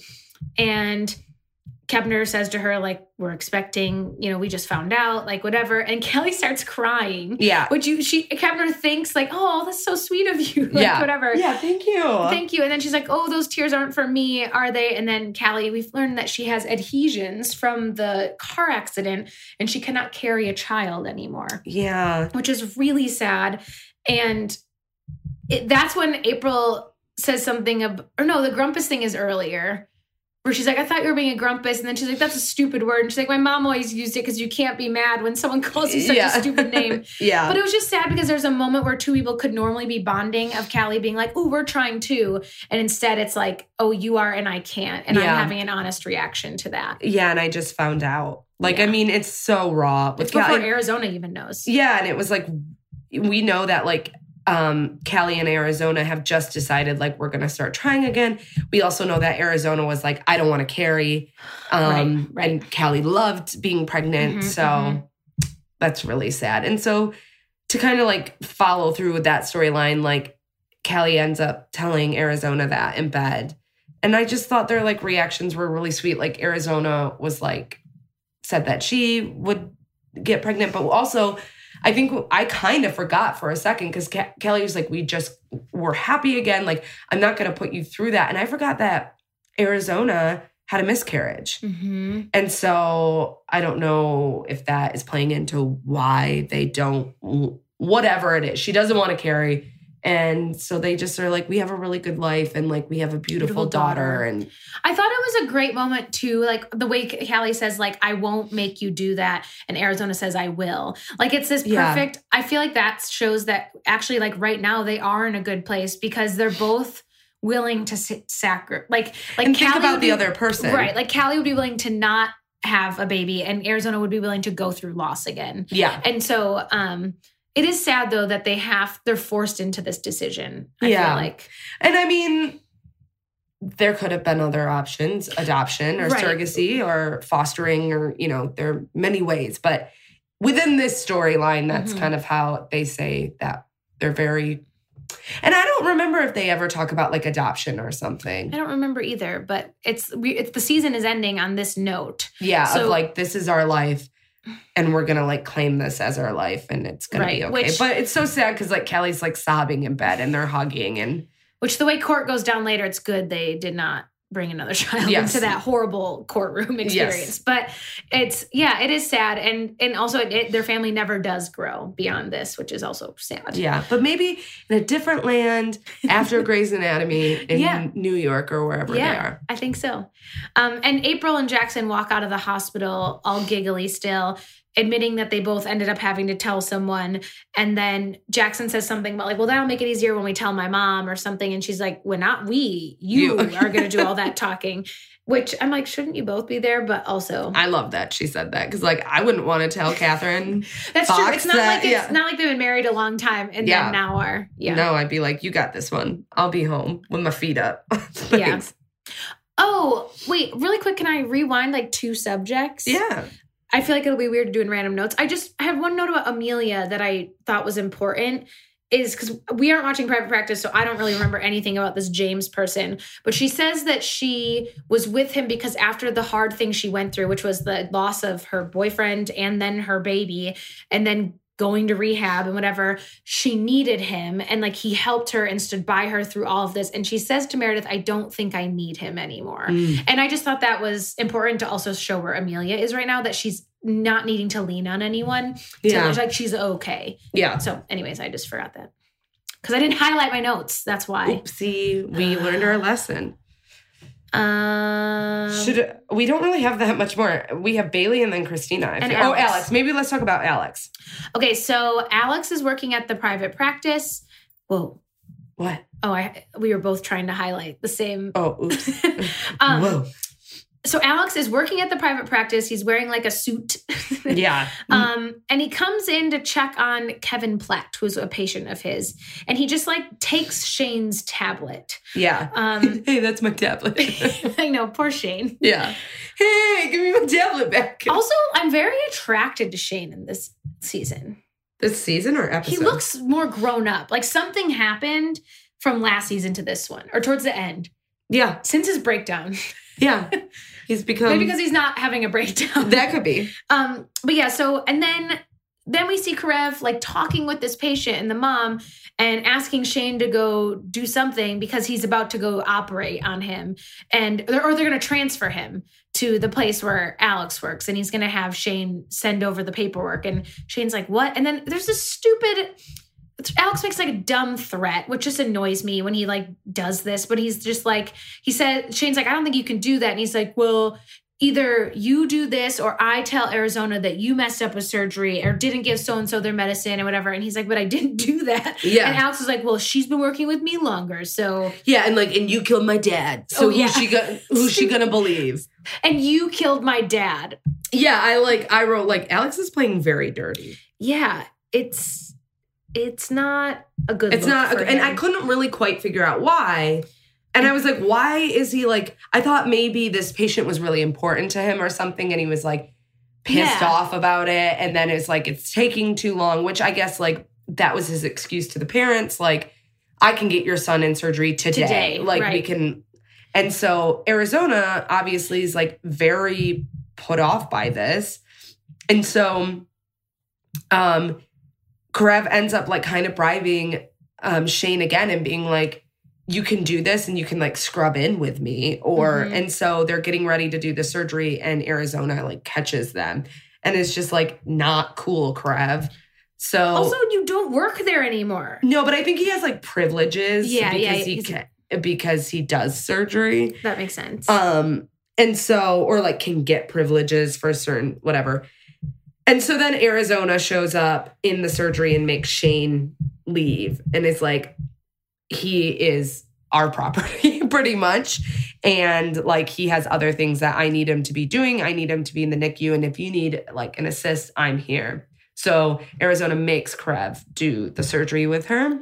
And Kepner says to her, like, we're expecting, you know, we just found out, like, whatever. And Callie starts crying. Yeah. Which you, she, Kepner thinks, like, oh, that's so sweet of you. Like, yeah. whatever. Yeah, thank you. Thank you. And then she's like, oh, those tears aren't for me, are they? And then Callie, we've learned that she has adhesions from the car accident and she cannot carry a child anymore. Yeah. Which is really sad. And it, that's when April says something, of, or no, the grumpus thing is earlier. Where she's like, I thought you were being a grumpus. And then she's like, that's a stupid word. And she's like, my mom always used it because you can't be mad when someone calls you such yeah. a stupid name. yeah. But it was just sad because there's a moment where two people could normally be bonding, of Callie being like, oh, we're trying too. And instead it's like, oh, you are and I can't. And yeah. I'm having an honest reaction to that. Yeah, and I just found out. Like, yeah. I mean, it's so raw. It's Callie, before Arizona even knows. Yeah, and it was like, we know that like, Um, Callie and Arizona have just decided like we're gonna start trying again. We also know that Arizona was like, I don't want to carry. Um, right, right. And Callie loved being pregnant. Mm-hmm, so mm-hmm. that's really sad. And so to kind of like follow through with that storyline, like Callie ends up telling Arizona that in bed. And I just thought their like reactions were really sweet. Like Arizona was like, said that she would get pregnant, but also I think I kind of forgot for a second because Ke- Kelly was like, we just were happy again. Like, I'm not going to put you through that. And I forgot that Arizona had a miscarriage. Mm-hmm. And so I don't know if that is playing into why they don't, whatever it is. She doesn't want to carry. And so they just are like, we have a really good life and like we have a beautiful, beautiful daughter. daughter. And I thought it was a great moment too. Like the way Callie says, like, I won't make you do that. And Arizona says, I will. Like it's this perfect, yeah. I feel like that shows that actually like right now they are in a good place because they're both willing to sacrifice. Like, like and Callie think about be, the other person. Right. Like Callie would be willing to not have a baby and Arizona would be willing to go through loss again. Yeah. And so, um, it is sad, though, that they have, they're forced into this decision, I yeah. feel like. And I mean, there could have been other options, adoption or right. surrogacy or fostering or, you know, there are many ways. But within this storyline, that's mm-hmm. kind of how they say that they're very, and I don't remember if they ever talk about like adoption or something. I don't remember either, but it's, it's the season is ending on this note. Yeah, so, of like, this is our life. And we're going to like claim this as our life and it's going right, to be okay. Which, but it's so sad because like Callie's like sobbing in bed and they're hugging and. Which the way court goes down later, it's good they did not bring another child yes. into that horrible courtroom experience. Yes. But it's, yeah, it is sad. And and also it, it, their family never does grow beyond this, which is also sad. Yeah. But maybe in a different land after Grey's Anatomy in yeah. New York or wherever yeah, they are. I think so. Um, and April and Jackson walk out of the hospital all giggly still, admitting that they both ended up having to tell someone. And then Jackson says something about like, well, that'll make it easier when we tell my mom or something. And she's like, well, not we, you, you. are going to do all that talking, which I'm like, shouldn't you both be there? But also. I love that she said that. Cause like, I wouldn't want to tell Catherine. That's Fox true. It's not that, like, it's yeah. not like they've been married a long time and yeah. then now are. Yeah. No, I'd be like, you got this one. I'll be home with my feet up. Yeah. Oh, wait, really quick. Can I rewind like two subjects? Yeah. I feel like it'll be weird to do in random notes. I just I have one note about Amelia that I thought was important is because we aren't watching Private Practice, so I don't really remember anything about this James person. But she says that she was with him because after the hard thing she went through, which was the loss of her boyfriend and then her baby, and then going to rehab and whatever, she needed him. And like he helped her and stood by her through all of this. And she says to Meredith, I don't think I need him anymore. Mm. And I just thought that was important to also show where Amelia is right now, that she's not needing to lean on anyone. Yeah. So like she's okay. Yeah. So anyways, I just forgot that. Because I didn't highlight my notes. That's why. Oopsie, we uh, learned our lesson. Um, Should we don't really have that much more. We have Bailey and then Christina. And Alex. Oh, Alex. Maybe let's talk about Alex. Okay, so Alex is working at the private practice. Whoa. What? Oh, I we were both trying to highlight the same. Oh, oops. um, Whoa. So Alex is working at the private practice. He's wearing like a suit. Yeah. Um, and he comes in to check on Kevin Platt, who's a patient of his. And he just like takes Shane's tablet. Yeah. Um, hey, that's my tablet. I know, poor Shane. Yeah. Hey, give me my tablet back. Also, I'm very attracted to Shane in this season. This season or episode? He looks more grown up. Like something happened from last season to this one, or towards the end. Yeah. Since his breakdown. Yeah. He's become... Maybe because he's not having a breakdown. That could be. Um, but yeah, so, and then, then we see Karev like talking with this patient and the mom and asking Shane to go do something because he's about to go operate on him. And, or they're going to transfer him to the place where Alex works. And he's going to have Shane send over the paperwork. And Shane's like, what? And then there's this stupid... Alex makes like a dumb threat, which just annoys me when he like does this, but he's just like, he said, Shane's like, I don't think you can do that. And he's like, well, either you do this or I tell Arizona that you messed up with surgery or didn't give so-and-so their medicine or whatever. And he's like, but I didn't do that. Yeah. And Alex is like, well, she's been working with me longer. So yeah. And like, and you killed my dad. So oh, yeah. who's she gonna, who's she gonna believe? And you killed my dad. Yeah. I like, I wrote like, Alex is playing very dirty. Yeah. It's, It's not a good It's look not, for a, him. and I couldn't really quite figure out why. And I was like, why is he like, I thought maybe this patient was really important to him or something. And he was like pissed yeah. off about it. And then it's like, it's taking too long, which I guess like that was his excuse to the parents. Like, I can get your son in surgery today. Today, like right. we can. And so Arizona obviously is like very put off by this. And so, um, Karev ends up like kind of bribing um, Shane again and being like, you can do this and you can like scrub in with me. Or, Mhm. and so they're getting ready to do the surgery and Arizona like catches them. And it's just like not cool, Krev. So Also, you don't work there anymore. no, but I think he has like privileges Yeah, because yeah, he he's- can, because he does surgery. That makes sense. Um, and so, or like can get privileges for certain, whatever. And so then Arizona shows up in the surgery and makes Shane leave. And it's like, he is our property pretty much. And like, he has other things that I need him to be doing. I need him to be in the N I C U. And if you need like an assist, I'm here. So Arizona makes Krev do the surgery with her.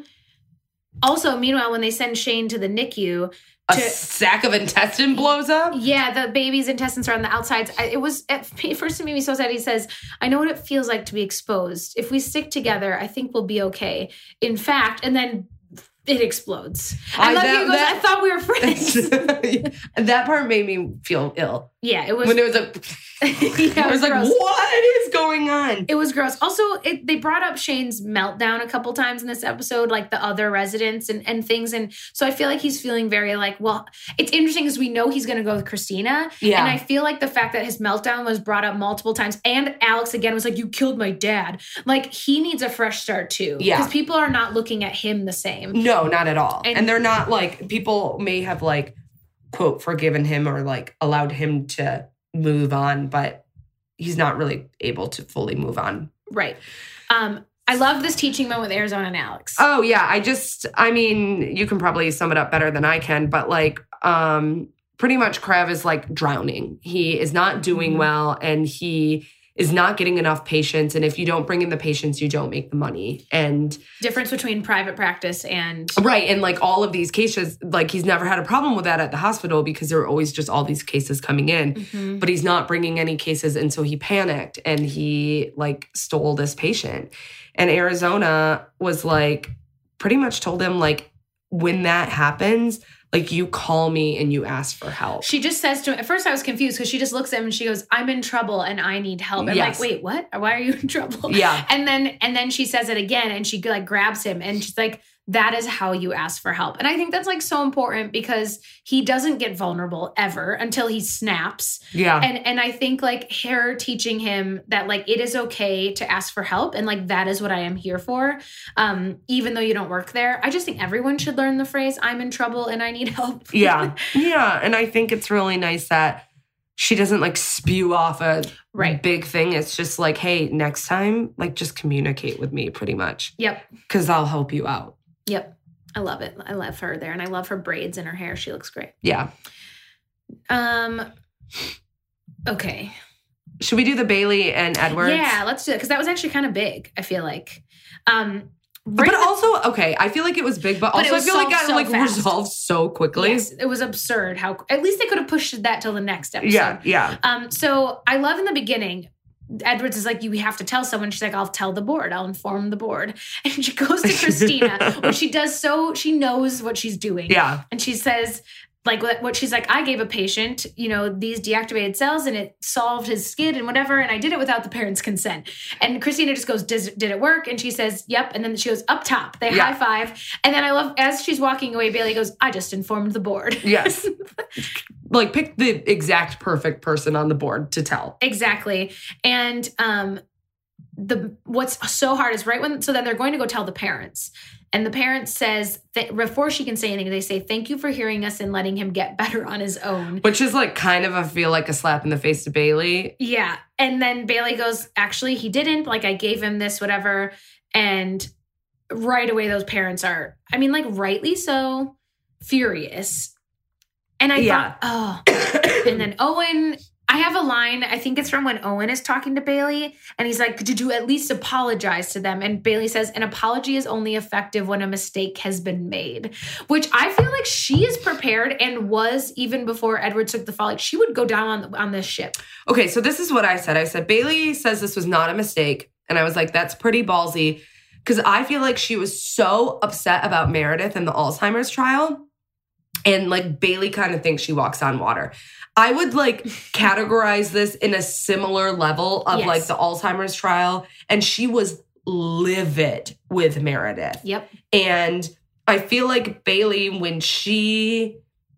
Also, meanwhile, when they send Shane to the N I C U, A to, sack of intestine blows up. yeah, the baby's intestines are on the outsides. I, it was at first it made me so sad. He says, "I know what it feels like to be exposed. If we stick together, I think we'll be okay. In fact," and then it explodes. I, I- love that- you. He goes, that- I thought we were friends. That part made me feel ill. Yeah, it was. When it was a, yeah, I was like, gross. what is going on? It was gross. Also, it, they brought up Shane's meltdown a couple times in this episode, like the other residents and, and things. And so I feel like he's feeling very like, well, it's interesting because we know he's going to go with Christina. Yeah. And I feel like the fact that his meltdown was brought up multiple times and Alex again was like, you killed my dad. Like he needs a fresh start too. Yeah. Because people are not looking at him the same. No, not at all. And- And, they're not like, people may have like, quote, forgiven him or like allowed him to move on, but he's not really able to fully move on. Right. Um, I love this teaching moment with Arizona and Alex. Oh yeah, I just I mean, you can probably sum it up better than I can, but like um pretty much Krev is like drowning. He is not doing Mhm. well and he is not getting enough patients, and if you don't bring in the patients, you don't make the money. And Difference between private practice and right, and like all of these cases, like he's never had a problem with that at the hospital because there were always just all these cases coming in. Mhm. But he's not bringing any cases, and so he panicked and he like stole this patient. And Arizona was like pretty much told him like, when that happens, like you call me and you ask for help. She just says to him, at first I was confused because she just looks at him and she goes, I'm in trouble and I need help. I'm Yes. like, wait, what? Why are you in trouble? Yeah. And then and then she says it again and she like grabs him and she's like, that is how you ask for help. And I think that's like so important because he doesn't get vulnerable ever until he snaps. Yeah. And and I think like her teaching him that like it is okay to ask for help and like that is what I am here for. Um, even though you don't work there. I just think everyone should learn the phrase, I'm in trouble and I need help. yeah. Yeah. And I think it's really nice that she doesn't like spew off a Right. big thing. It's just like, hey, next time, like just communicate with me pretty much. Yep. Because I'll help you out. Yep. I love it. I love her there. And I love her braids in her hair. She looks great. Yeah. Um, okay. Should we do the Bailey and Edwards? Yeah, let's do it. Because that was actually kind of big, I feel like. Um, But right also, okay, I feel like it was big, but, But it also I was feel like solved got so like fast. resolved so quickly. yes, it was absurd how, at least they could have pushed that till the next episode. Yeah, yeah. Um, so I love in the beginning, Edwards is like, you have to tell someone. She's like, I'll tell the board. I'll inform the board. And she goes to Christina, where she does so, she knows what she's doing. Yeah. And she says, like, what, what she's like, I gave a patient, you know, these deactivated cells and it solved his skid and whatever. And I did it without the parents' consent. And Christina just goes, Does, did it work? And she says, yep. And then she goes up top. They Yeah. high five. And then I love, as she's walking away, Bailey goes, I just informed the board. Yes. Like pick the exact perfect person on the board to tell. Exactly. And um the what's so hard is right when so then they're going to go tell the parents. And the parents says that before she can say anything, they say, thank you for hearing us and letting him get better on his own. Which is like kind of, I feel like a slap in the face to Bailey. Yeah. And then Bailey goes, actually, he didn't. Like I gave him this, whatever. And right away, those parents are, I mean, like rightly so, furious. And I Yeah. thought, oh. And then Owen, I have a line, I think it's from when Owen is talking to Bailey, and he's like, did you at least apologize to them? And Bailey says, an apology is only effective when a mistake has been made, which I feel like she is prepared and was even before Edward took the fall. Like she would go down on, on this ship. Okay, so this is what I said. I said, Bailey says this was not a mistake. And I was like, that's pretty ballsy. Because I feel like she was so upset about Meredith and the Alzheimer's trial. And like Bailey kind of thinks she walks on water. I would like categorize this in a similar level of Yes. like the Alzheimer's trial. And she was livid with Meredith. Yep. And I feel like Bailey, when she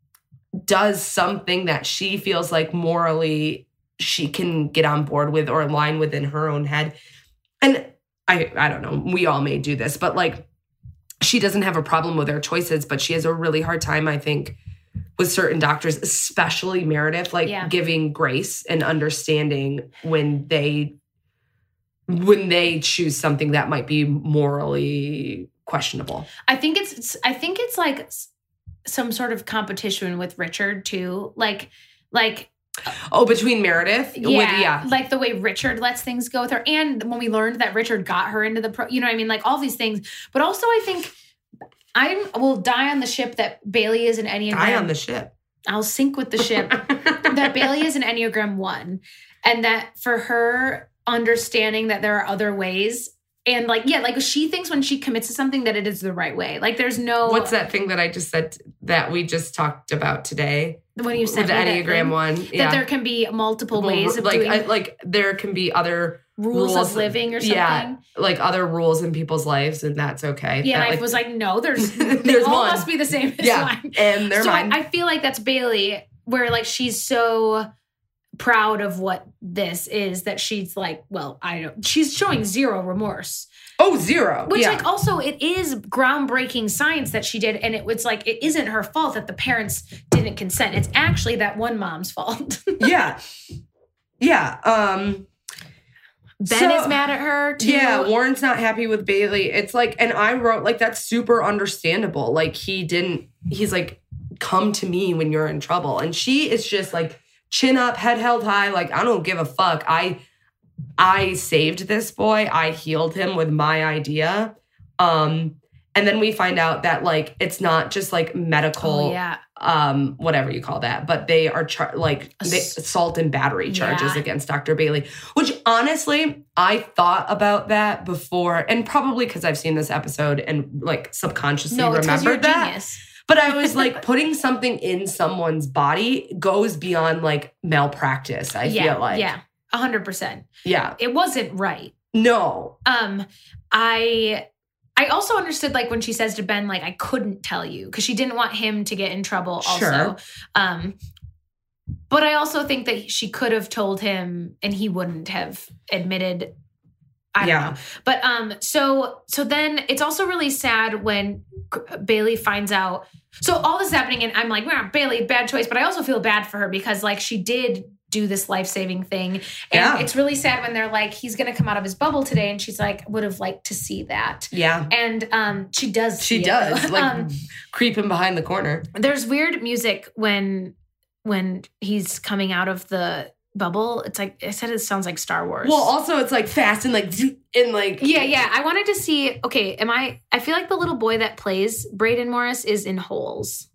does something that she feels like morally she can get on board with or align with in her own head, and I, I don't know, we all may do this, but like she doesn't have a problem with her choices, but she has a really hard time, I think, with certain doctors, especially Meredith, like yeah. giving grace and understanding when they when they choose something that might be morally questionable. I think it's I think it's like some sort of competition with Richard too. Like like Oh, between Meredith? Yeah, with, yeah. Like the way Richard lets things go with her. And when we learned that Richard got her into the pro, you know what I mean? Like all these things. But also I think I will die on the ship that Bailey is an Enneagram. Die on the ship. I'll sink with the ship. That Bailey is an Enneagram one. And that for her understanding that there are other ways. And like, yeah, like she thinks when she commits to something that it is the right way. Like there's no. What's that thing that I just said that we just talked about today? When you said the Enneagram one. That yeah. there can be multiple well, ways of like, doing. I, like there can be other rules, rules of living or something. Yeah, like other rules in people's lives, and that's okay. Yeah, that, and like, I was like, no, there's, there's they all one. must be the same as yeah, mine. And they're so mine. I, I feel like that's Bailey, where like she's so proud of what this is that she's like, well, I don't. She's showing zero remorse. Oh, zero. Which, yeah. like, also, it is groundbreaking science that she did. And it was like, it isn't her fault that the parents didn't consent. It's actually that one mom's fault. yeah. Yeah. Um, Ben so, is mad at her, too. Yeah, Warren's not happy with Bailey. It's like, and I wrote, like, that's super understandable. Like, he didn't, he's like, come to me when you're in trouble. And she is just, like, chin up, head held high. Like, I don't give a fuck. I... I saved this boy. I healed him with my idea. Um, and then we find out that, like, it's not just, like, medical, oh, yeah. um, whatever you call that, but they are, char- like, they, assault and battery charges yeah. against Doctor Bailey, which, honestly, I thought about that before, and probably because I've seen this episode and, like, subconsciously no, remembered that. Genius. But I was like, putting something in someone's body goes beyond, like, malpractice, I yeah, feel like. Yeah. A hundred percent. Yeah. It wasn't right. No. Um, I I also understood, like, when she says to Ben, like, I couldn't tell you, because she didn't want him to get in trouble also. Sure. Um, but I also think that she could have told him and he wouldn't have admitted. I don't yeah. know. But um, so so then it's also really sad when Bailey finds out. So all this is happening and I'm like, well, Bailey, bad choice. But I also feel bad for her because, like, she did do this life-saving thing. And yeah. it's really sad when they're like, he's going to come out of his bubble today. And she's like, would have liked to see that. Yeah. And um, she does. She see does. It, like um, creeping behind the corner. There's weird music when when he's coming out of the bubble. It's like, I said, it sounds like Star Wars. Well, also it's like fast and like, and like. Yeah, yeah. I wanted to see, okay, am I, I feel like the little boy that plays Braden Morris is in Holes.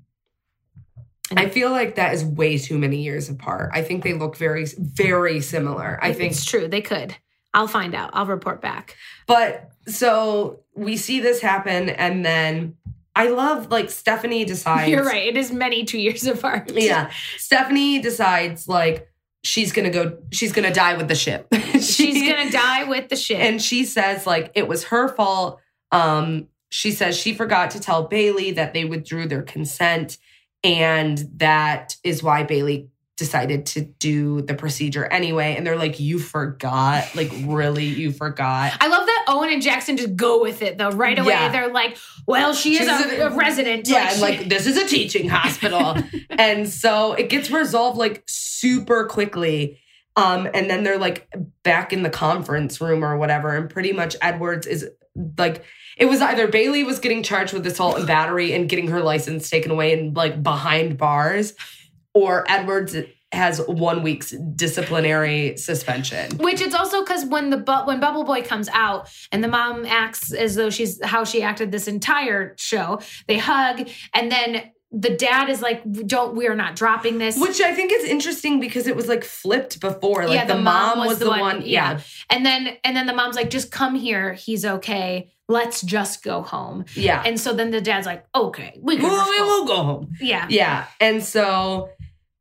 And I feel like that is way too many years apart. I think they look very, very similar. I think it's true. They could. I'll find out. I'll report back. But so we see this happen, and then I love, like, Stephanie decides. You're right. It is many two years apart. Yeah. Stephanie decides, like, she's going to go, she's going to die with the ship. she, she's going to die with the ship. And she says, like, it was her fault. Um, she says she forgot to tell Bailey that they withdrew their consent. And that is why Bailey decided to do the procedure anyway. And they're like, you forgot? Like, really? You forgot? I love that Owen and Jackson just go with it, though. Right away, yeah. They're like, well, she is a, a resident. Yeah, like, and she- like, this is a teaching hospital. And so it gets resolved, like, super quickly. Um, and then they're, like, back in the conference room or whatever. And pretty much Edwards is, like... It was either Bailey was getting charged with assault and battery and getting her license taken away and, like, behind bars, or Edwards has one week's disciplinary suspension. Which it's also because when the bu- when Bubble Boy comes out and the mom acts as though she's how she acted this entire show, they hug, and then the dad is like, "Don't, we are not dropping this." Which I think is interesting because it was, like, flipped before. Like, yeah, the, the mom, mom was, was the, the one. one. Yeah. yeah, and then and then the mom's like, "Just come here. He's okay. Let's just go home." Yeah. And so then the dad's like, "Okay, we can well, we will go home." Yeah. Yeah. And so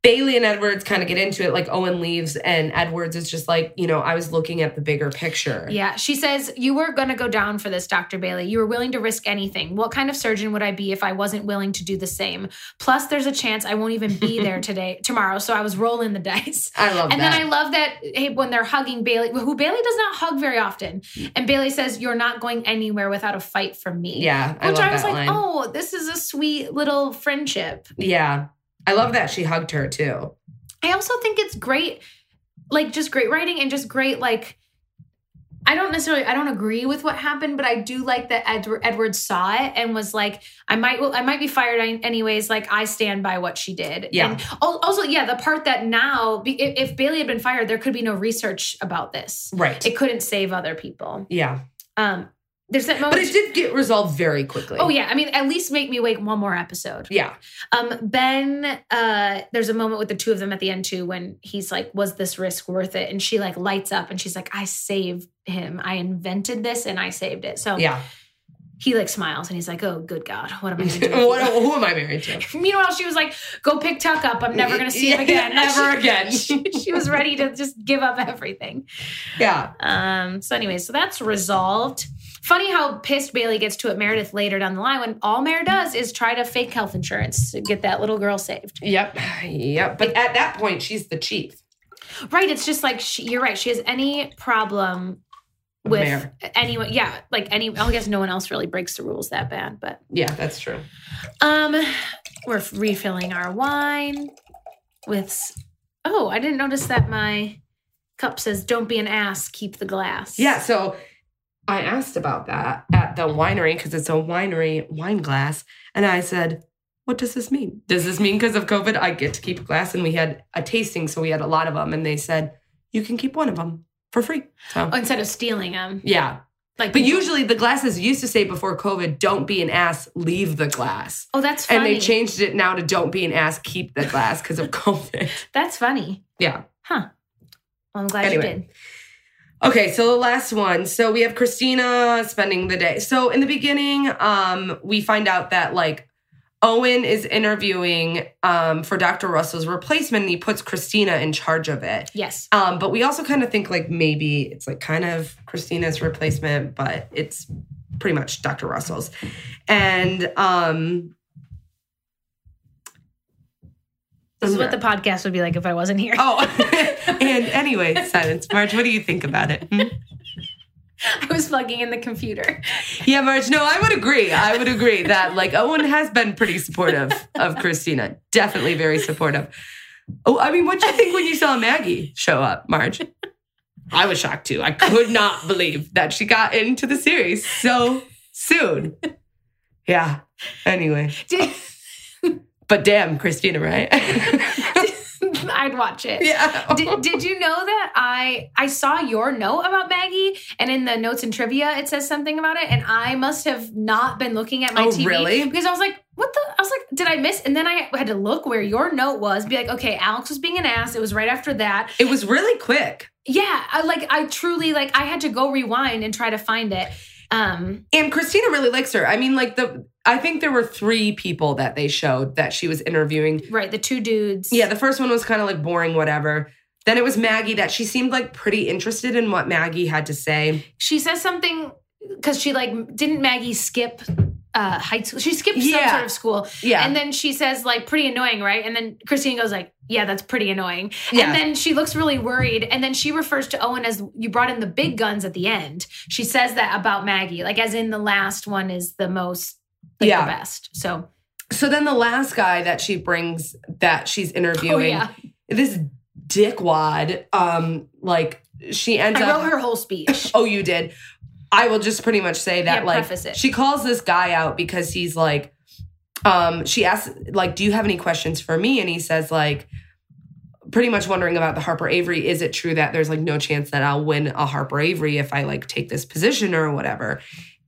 Bailey and Edwards kind of get into it, like Owen leaves and Edwards is just like, you know, I was looking at the bigger picture. Yeah. She says, you were going to go down for this, Doctor Bailey. You were willing to risk anything. What kind of surgeon would I be if I wasn't willing to do the same? Plus, there's a chance I won't even be there today, tomorrow. So I was rolling the dice. I love and that. And then I love that hey, when they're hugging Bailey, who Bailey does not hug very often. And Bailey says, you're not going anywhere without a fight from me. Yeah. I Which love I was that like, line. oh, this is a sweet little friendship. Yeah. I love that she hugged her too. I also think it's great, like just great writing and just great, like, I don't necessarily, I don't agree with what happened, but I do like that Ed, Edward saw it and was like, I might, well, I might be fired anyways. Like I stand by what she did. Yeah. And also, yeah, the part that now, if, if Bailey had been fired, there could be no research about this. Right. It couldn't save other people. Yeah. Um, There's that moment. But it did get resolved very quickly. Oh, yeah. I mean, at least make me wait one more episode. Yeah. Um, Ben, uh, there's a moment with the two of them at the end, too, when he's like, was this risk worth it? And she, like, lights up and she's like, I saved him. I invented this and I saved it. So yeah. he, like, smiles and he's like, oh, good God. What am I going to do? what, who am I married to? Meanwhile, she was like, go pick Tuck up. I'm never going to see him again. Never again. she, she was ready to just give up everything. Yeah. Um. So anyway, so that's resolved. Funny how pissed Bailey gets to it Meredith later down the line when all Mare does is try to fake health insurance to get that little girl saved. Yep. Yep. But at that point, she's the chief. Right. It's just like, she, you're right. She has any problem with Mare. anyone. Yeah. Like any, I guess no one else really breaks the rules that bad, but. Yeah, that's true. Um, we're refilling our wine with, oh, I didn't notice that my cup says, don't be an ass, keep the glass. Yeah. So I asked about that at the winery because it's a winery wine glass. And I said, what does this mean? Does this mean because of COVID, I get to keep a glass? And we had a tasting, so we had a lot of them. And they said, you can keep one of them for free. So Oh, instead of stealing them. yeah. Like, But people- usually the glasses used to say before COVID, don't be an ass, leave the glass. Oh, that's funny. And they changed it now to don't be an ass, keep the glass because of COVID. That's funny. Yeah. Huh. Well, I'm glad Anyway. you did. Okay, so the last one. So we have Christina spending the day. So in the beginning, um, we find out that like Owen is interviewing um, for Doctor Russell's replacement and he puts Christina in charge of it. Yes. Um, but we also kind of think like maybe it's like kind of Christina's replacement, but it's pretty much Doctor Russell's. And um, This is what the podcast would be like if I wasn't here. Oh, and anyway, silence. Marge, what do you think about it? Hmm? I was plugging in the computer. Yeah, Marge, no, I would agree. I would agree that like Owen has been pretty supportive of Christina. Definitely very supportive. Oh, I mean, what do you think when you saw Maggie show up, Marge? I was shocked too. I could not believe that she got into the series so soon. Yeah. Anyway. Did, But damn, Christina, right? I'd watch it. Yeah. Did, did you know that I I saw your note about Maggie, and in the notes and trivia it says something about it, and I must have not been looking at my Oh, T V really? because I was like, what the? I was like, did I miss? And then I had to look where your note was, be like, okay, Alex was being an ass. It was right after that. It was really quick. Yeah, I, like I truly like I had to go rewind and try to find it. Um, And Christina really likes her. I mean, like the I think there were three people that they showed that she was interviewing. right, the two dudes. Yeah, the first one was kind of like boring, whatever. Then it was Maggie that she seemed like pretty interested in what Maggie had to say. She says something because she like didn't Maggie skip uh high school? She skipped some Yeah. sort of school. Yeah. And then she says like pretty annoying, right? And then Christine goes like, yeah, that's pretty annoying. Yeah. And then she looks really worried. And then she refers to Owen as you brought in the big guns at the end. She says that about Maggie, like as in the last one is the most like Yeah. the best. So So then the last guy that she brings that she's interviewing, oh yeah. this dickwad, um, like she ends I up wrote her whole speech. Oh, you did. I will just pretty much say that Yeah, like preface it. she calls this guy out because he's like, um, she asks like, do you have any questions for me? And he says like, pretty much wondering about the Harper Avery. Is it true that there's like no chance that I'll win a Harper Avery if I like take this position or whatever?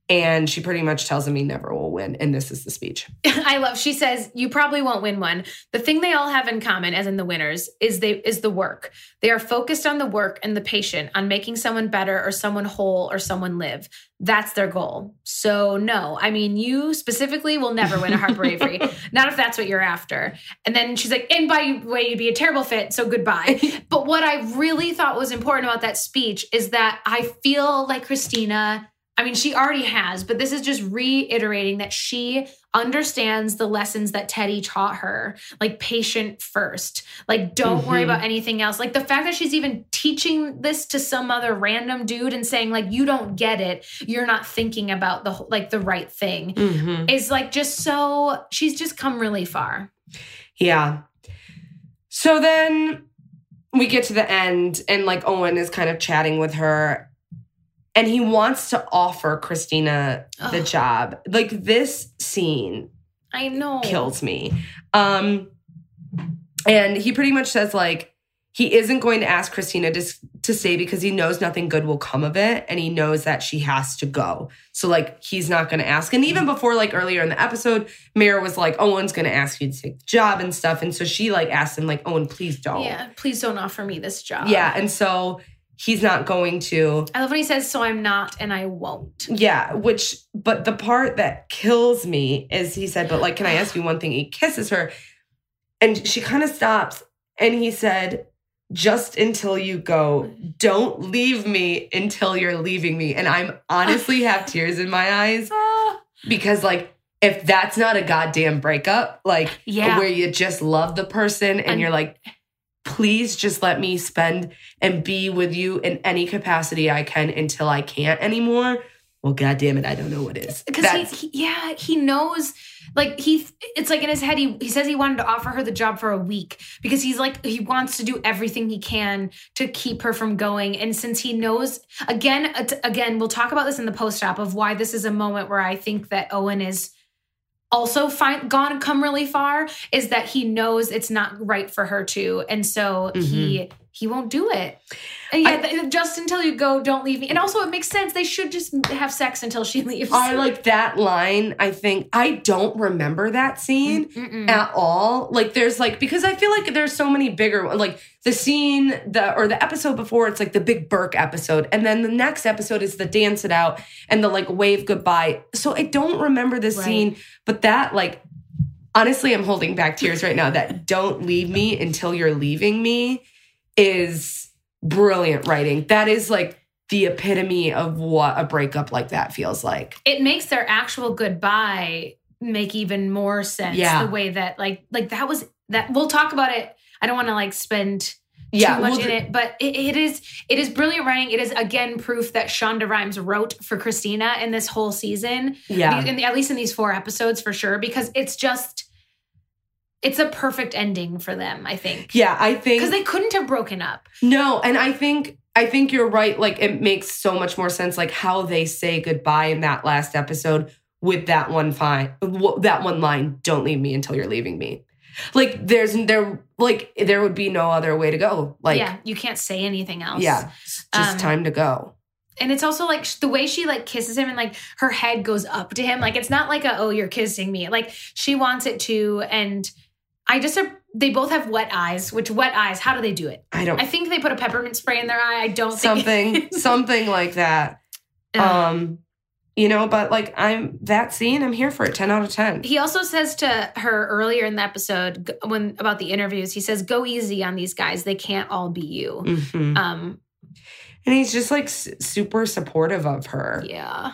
And she pretty much tells him he never will win. And this is the speech. I love, she says, you probably won't win one. The thing they all have in common, as in the winners, is they is the work. They are focused on the work and the patient, on making someone better or someone whole or someone live. That's their goal. So no, I mean, you specifically will never win a Harper Avery. Not if that's what you're after. And then she's like, and by the way, you'd be a terrible fit, so goodbye. But what I really thought was important about that speech is that I feel like Christina, I mean, she already has, but this is just reiterating that she understands the lessons that Teddy taught her, like patient first, like don't mm-hmm. worry about anything else. Like the fact that she's even teaching this to some other random dude and saying like, you don't get it, you're not thinking about the like the right thing mm-hmm. is like just so, she's just come really far. Yeah. So then we get to the end and like Owen is kind of chatting with her. And he wants to offer Christina the Ugh. job. Like this scene I know kills me. Um, and he pretty much says like, he isn't going to ask Christina to, to stay because he knows nothing good will come of it. And he knows that she has to go. So like, he's not going to ask. And even before like earlier in the episode, Mare was like, Owen's going to ask you to take the job and stuff. And so she like asked him like, Owen, please don't. Yeah, please don't offer me this job. Yeah. And so he's not going to. I love when he says, so I'm not and I won't. Yeah, which, but the part that kills me is he said, but like, can I ask you one thing? He kisses her and she kind of stops and he said, just until you go, don't leave me until you're leaving me. And I'm honestly have tears in my eyes because like, if that's not a goddamn breakup, like yeah. where you just love the person and, and you're like, please just let me spend and be with you in any capacity I can until I can't anymore. Well, God damn it, I don't know what is. Because he, he, yeah, he knows, like, he, it's like in his head, he, he says he wanted to offer her the job for a week because he's like, he wants to do everything he can to keep her from going. And since he knows, again, again, we'll talk about this in the post-op of why this is a moment where I think that Owen is also find, gone come really far, is that he knows it's not right for her to. And so mm-hmm. he he won't do it. And yeah, I, just until you go, don't leave me. And also it makes sense. They should just have sex until she leaves. I like that line. I think I don't remember that scene Mm-mm. at all. Like there's like, because I feel like there's so many bigger, like the scene, the or the episode before, it's like the Big Burke episode. And then the next episode is the dance it out and the like wave goodbye. So I don't remember this right. scene, but that like, honestly, I'm holding back tears right now. That don't leave me until you're leaving me is brilliant writing. That is like the epitome of what a breakup like that feels like. It makes their actual goodbye make even more sense. Yeah. The way that like, like that was that we'll talk about it. I don't want to like spend too yeah, much we'll in it, but it, it is, it is brilliant writing. It is again, proof that Shonda Rhimes wrote for Christina in this whole season. Yeah. In the, at least in these four episodes for sure, because it's just, it's a perfect ending for them, I think. Yeah, I think. Because they couldn't have broken up. No, and I think I think you're right. Like, it makes so much more sense, like, how they say goodbye in that last episode with that one fine, that one line, don't leave me until you're leaving me. Like, there's, there, like, there would be no other way to go. Like, yeah, you can't say anything else. Yeah, just um, time to go. And it's also like the way she like kisses him and like her head goes up to him. Like, it's not like a, oh, you're kissing me. Like, she wants it to, and I just, they both have wet eyes, which wet eyes, how do they do it? I don't. I think they put a peppermint spray in their eye. I don't something, think. something like that. Um, you know, but like I'm, that scene, I'm here for it. ten out of ten. He also says to her earlier in the episode when about the interviews, he says, go easy on these guys. They can't all be you. Mm-hmm. Um, and he's just like s- super supportive of her. Yeah.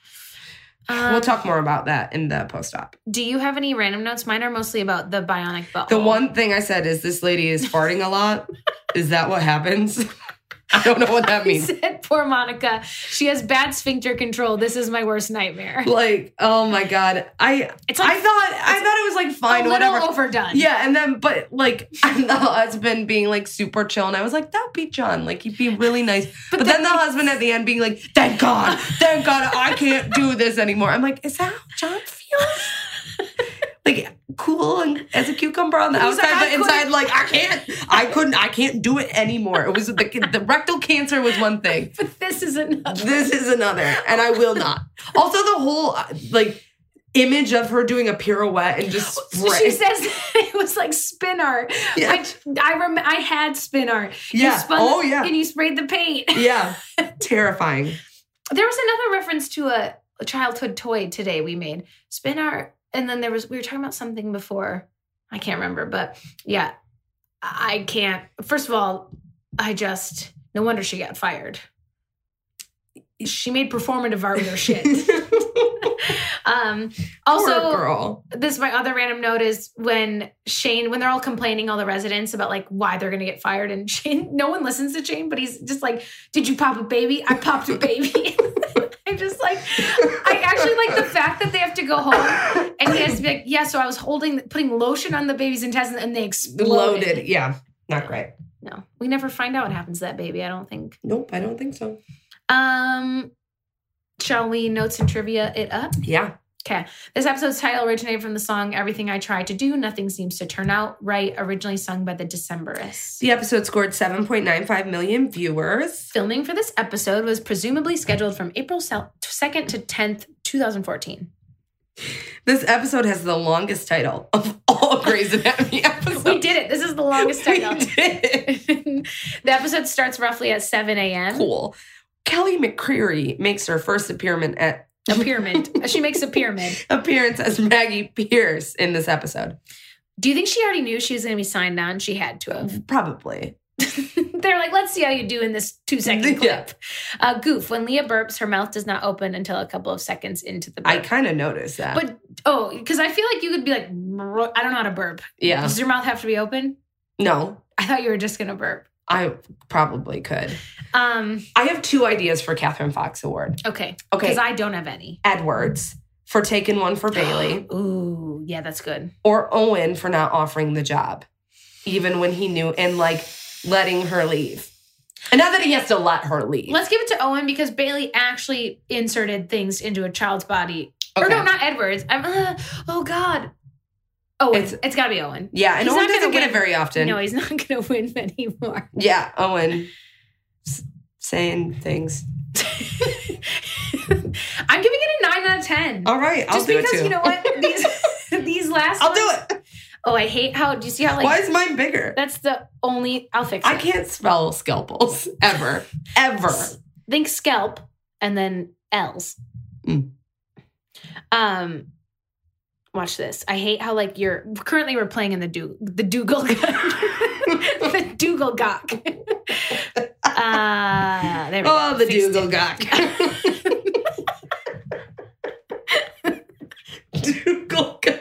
Um, we'll talk more about that in the post-op. Do you have any random notes? Mine are mostly about the bionic butthole. The one thing I said is this lady is farting a lot. Is that what happens? I don't know what that means. I said, poor Monica. She has bad sphincter control. This is my worst nightmare. Like, oh my God. I it's like, I thought I thought it was like fine, a whatever. little overdone. Yeah, and then but like and the husband being like super chill, and I was like, that'd be John. Like he'd be really nice. But, but then the husband at the end being like, thank God, thank God, I can't do this anymore. I'm like, is that how John feels? Like, cool. cool and as a cucumber on the He's outside, like, but I inside, couldn't. like, I can't, I couldn't, I can't do it anymore. It was, the, the rectal cancer was one thing. But this is another. This is another, and I will not. Also, the whole, like, image of her doing a pirouette and just spray. She says it was like spin art. Yeah. Which I rem- I had spin art. Yeah. You spun Oh, the- yeah. And you sprayed the paint. Yeah. Terrifying. There was another reference to a, a childhood toy today we made. Spin art. And then there was, we were talking about something before. I can't remember, but yeah, I can't. First of all, I just, no wonder she got fired. She made performative art with her shit. um, also, Poor girl. this, my other random note is when Shane, when they're all complaining, all the residents, about like why they're going to get fired. And Shane, no one listens to Shane, but he's just like, did you pop a baby? I popped a baby. I'm just like, I actually like the fact that they have to go home and he has to be like, yeah, so I was holding, putting lotion on the baby's intestines and they exploded. Loaded. Yeah. Not great. No, we never find out what happens to that baby, I don't think. Nope, I don't think so. Um, shall we notes and trivia it up? Yeah. Okay. This episode's title originated from the song Everything I Try to Do, Nothing Seems to Turn Out Right, originally sung by the Decemberists. The episode scored seven point nine five million viewers. Filming for this episode was presumably scheduled from April second to tenth, twenty fourteen. This episode has the longest title of all Grey's Anatomy episodes. We did it. This is the longest title. We did. The episode starts roughly at seven a.m. Cool. Kelly McCreary makes her first appearance at A pyramid. She makes a pyramid. appearance as Maggie Pierce in this episode. Do you think she already knew she was going to be signed on? She had to have. Probably. They're like, let's see how you do in this two-second clip. Uh, goof. When Leah burps, her mouth does not open until a couple of seconds into the burp. I kind of noticed that. But, oh, because I feel like you could be like, I don't know how to burp. Yeah. Does your mouth have to be open? No, I thought you were just going to burp. I probably could. Um. I have two ideas for Catherine Fox Award. Okay. Okay. Because I don't have any. Edwards for taking one for Bailey, Ooh, yeah, that's good. or Owen for not offering the job, even when he knew, and like letting her leave. And not that he has to let her leave. Let's give it to Owen because Bailey actually inserted things into a child's body. Or Okay. no, not Edwards. I'm, uh, oh, God. Owen. It's, It's- it's got to be Owen. Yeah, and He's Owen not gonna doesn't get win. it very often. No, he's not going to win anymore. Yeah, Owen s- saying things. I'm giving it a nine out of ten. All right, I'll Just do because, it too. you know what? These these last I'll ones, do it. Oh, I hate how, do you see how, like, Why is mine bigger? that's the only, I'll fix it. I can't spell scalpels ever, ever. Think scalp and then L's. Mm. Um, watch this. I hate how like you're currently we're playing in the do the Dougal the Dougal Gawk. Uh, there we Oh, go. the Fixed Dougal it. Gawk. Dougal Gawk.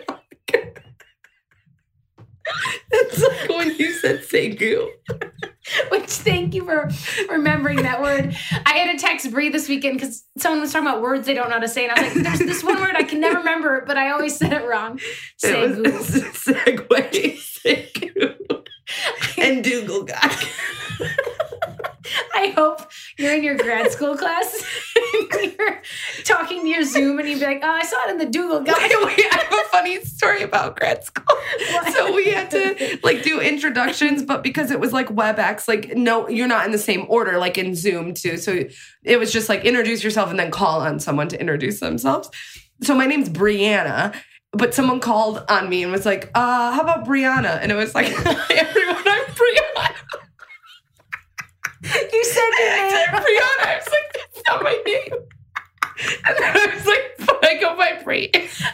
That's like when you said Segu. Which thank you for remembering that word. I had a text Bree this weekend because someone was talking about words they don't know how to say, and I was like, "There's this one word I can never remember, but I always said it wrong." It Segu. was Segway, Segu, and Dougal Gawk. I hope you're in your grad school class and you're talking to your Zoom and you'd be like, oh, I saw it in the Dougal Gawk. Wait, wait, I have a funny story about grad school. So we had to like do introductions, but because it was like WebEx, like no, you're not in the same order, like in Zoom too. So it was just like introduce yourself and then call on someone to introduce themselves. So my name's Brianna, but someone called on me and was like, uh, how about Brianna? And it was like, hi everyone, I'm Brianna. You said your I name. said Brianna. I was like, that's not my name. And then I was like, but I go by Bri.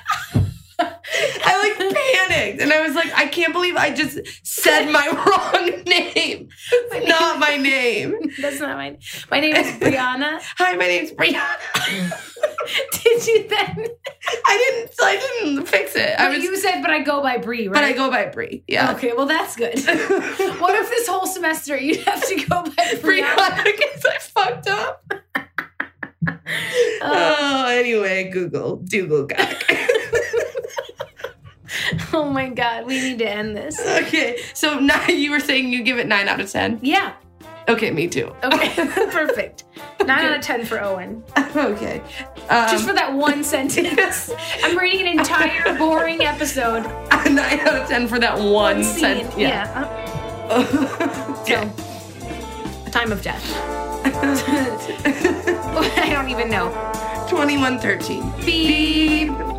I like panicked. And I was like, I can't believe I just said my wrong name. It's not my name. That's not my name. My name is Brianna. Hi, my name's Brianna. Did you then? I didn't I didn't fix it. I But was you said, but I go by Bree, right? but I go by Bri. Yeah. Okay, well, that's good. What if this whole semester you'd have to go by Brianna? Brianna, because I fucked up. Uh, Oh, anyway, Google, Dougal Gawk. oh my God, we need to end this. Okay, so now you were saying you give it nine out of ten? Yeah. Okay, me too. Okay, perfect. Nine out of ten for Owen. Okay. Um, Just for that one sentence. I'm reading an entire boring episode. A nine out of ten for that one, One sentence. scene. Yeah. Yeah. So, time of death. I don't even know. twenty-one thirteen. Beep.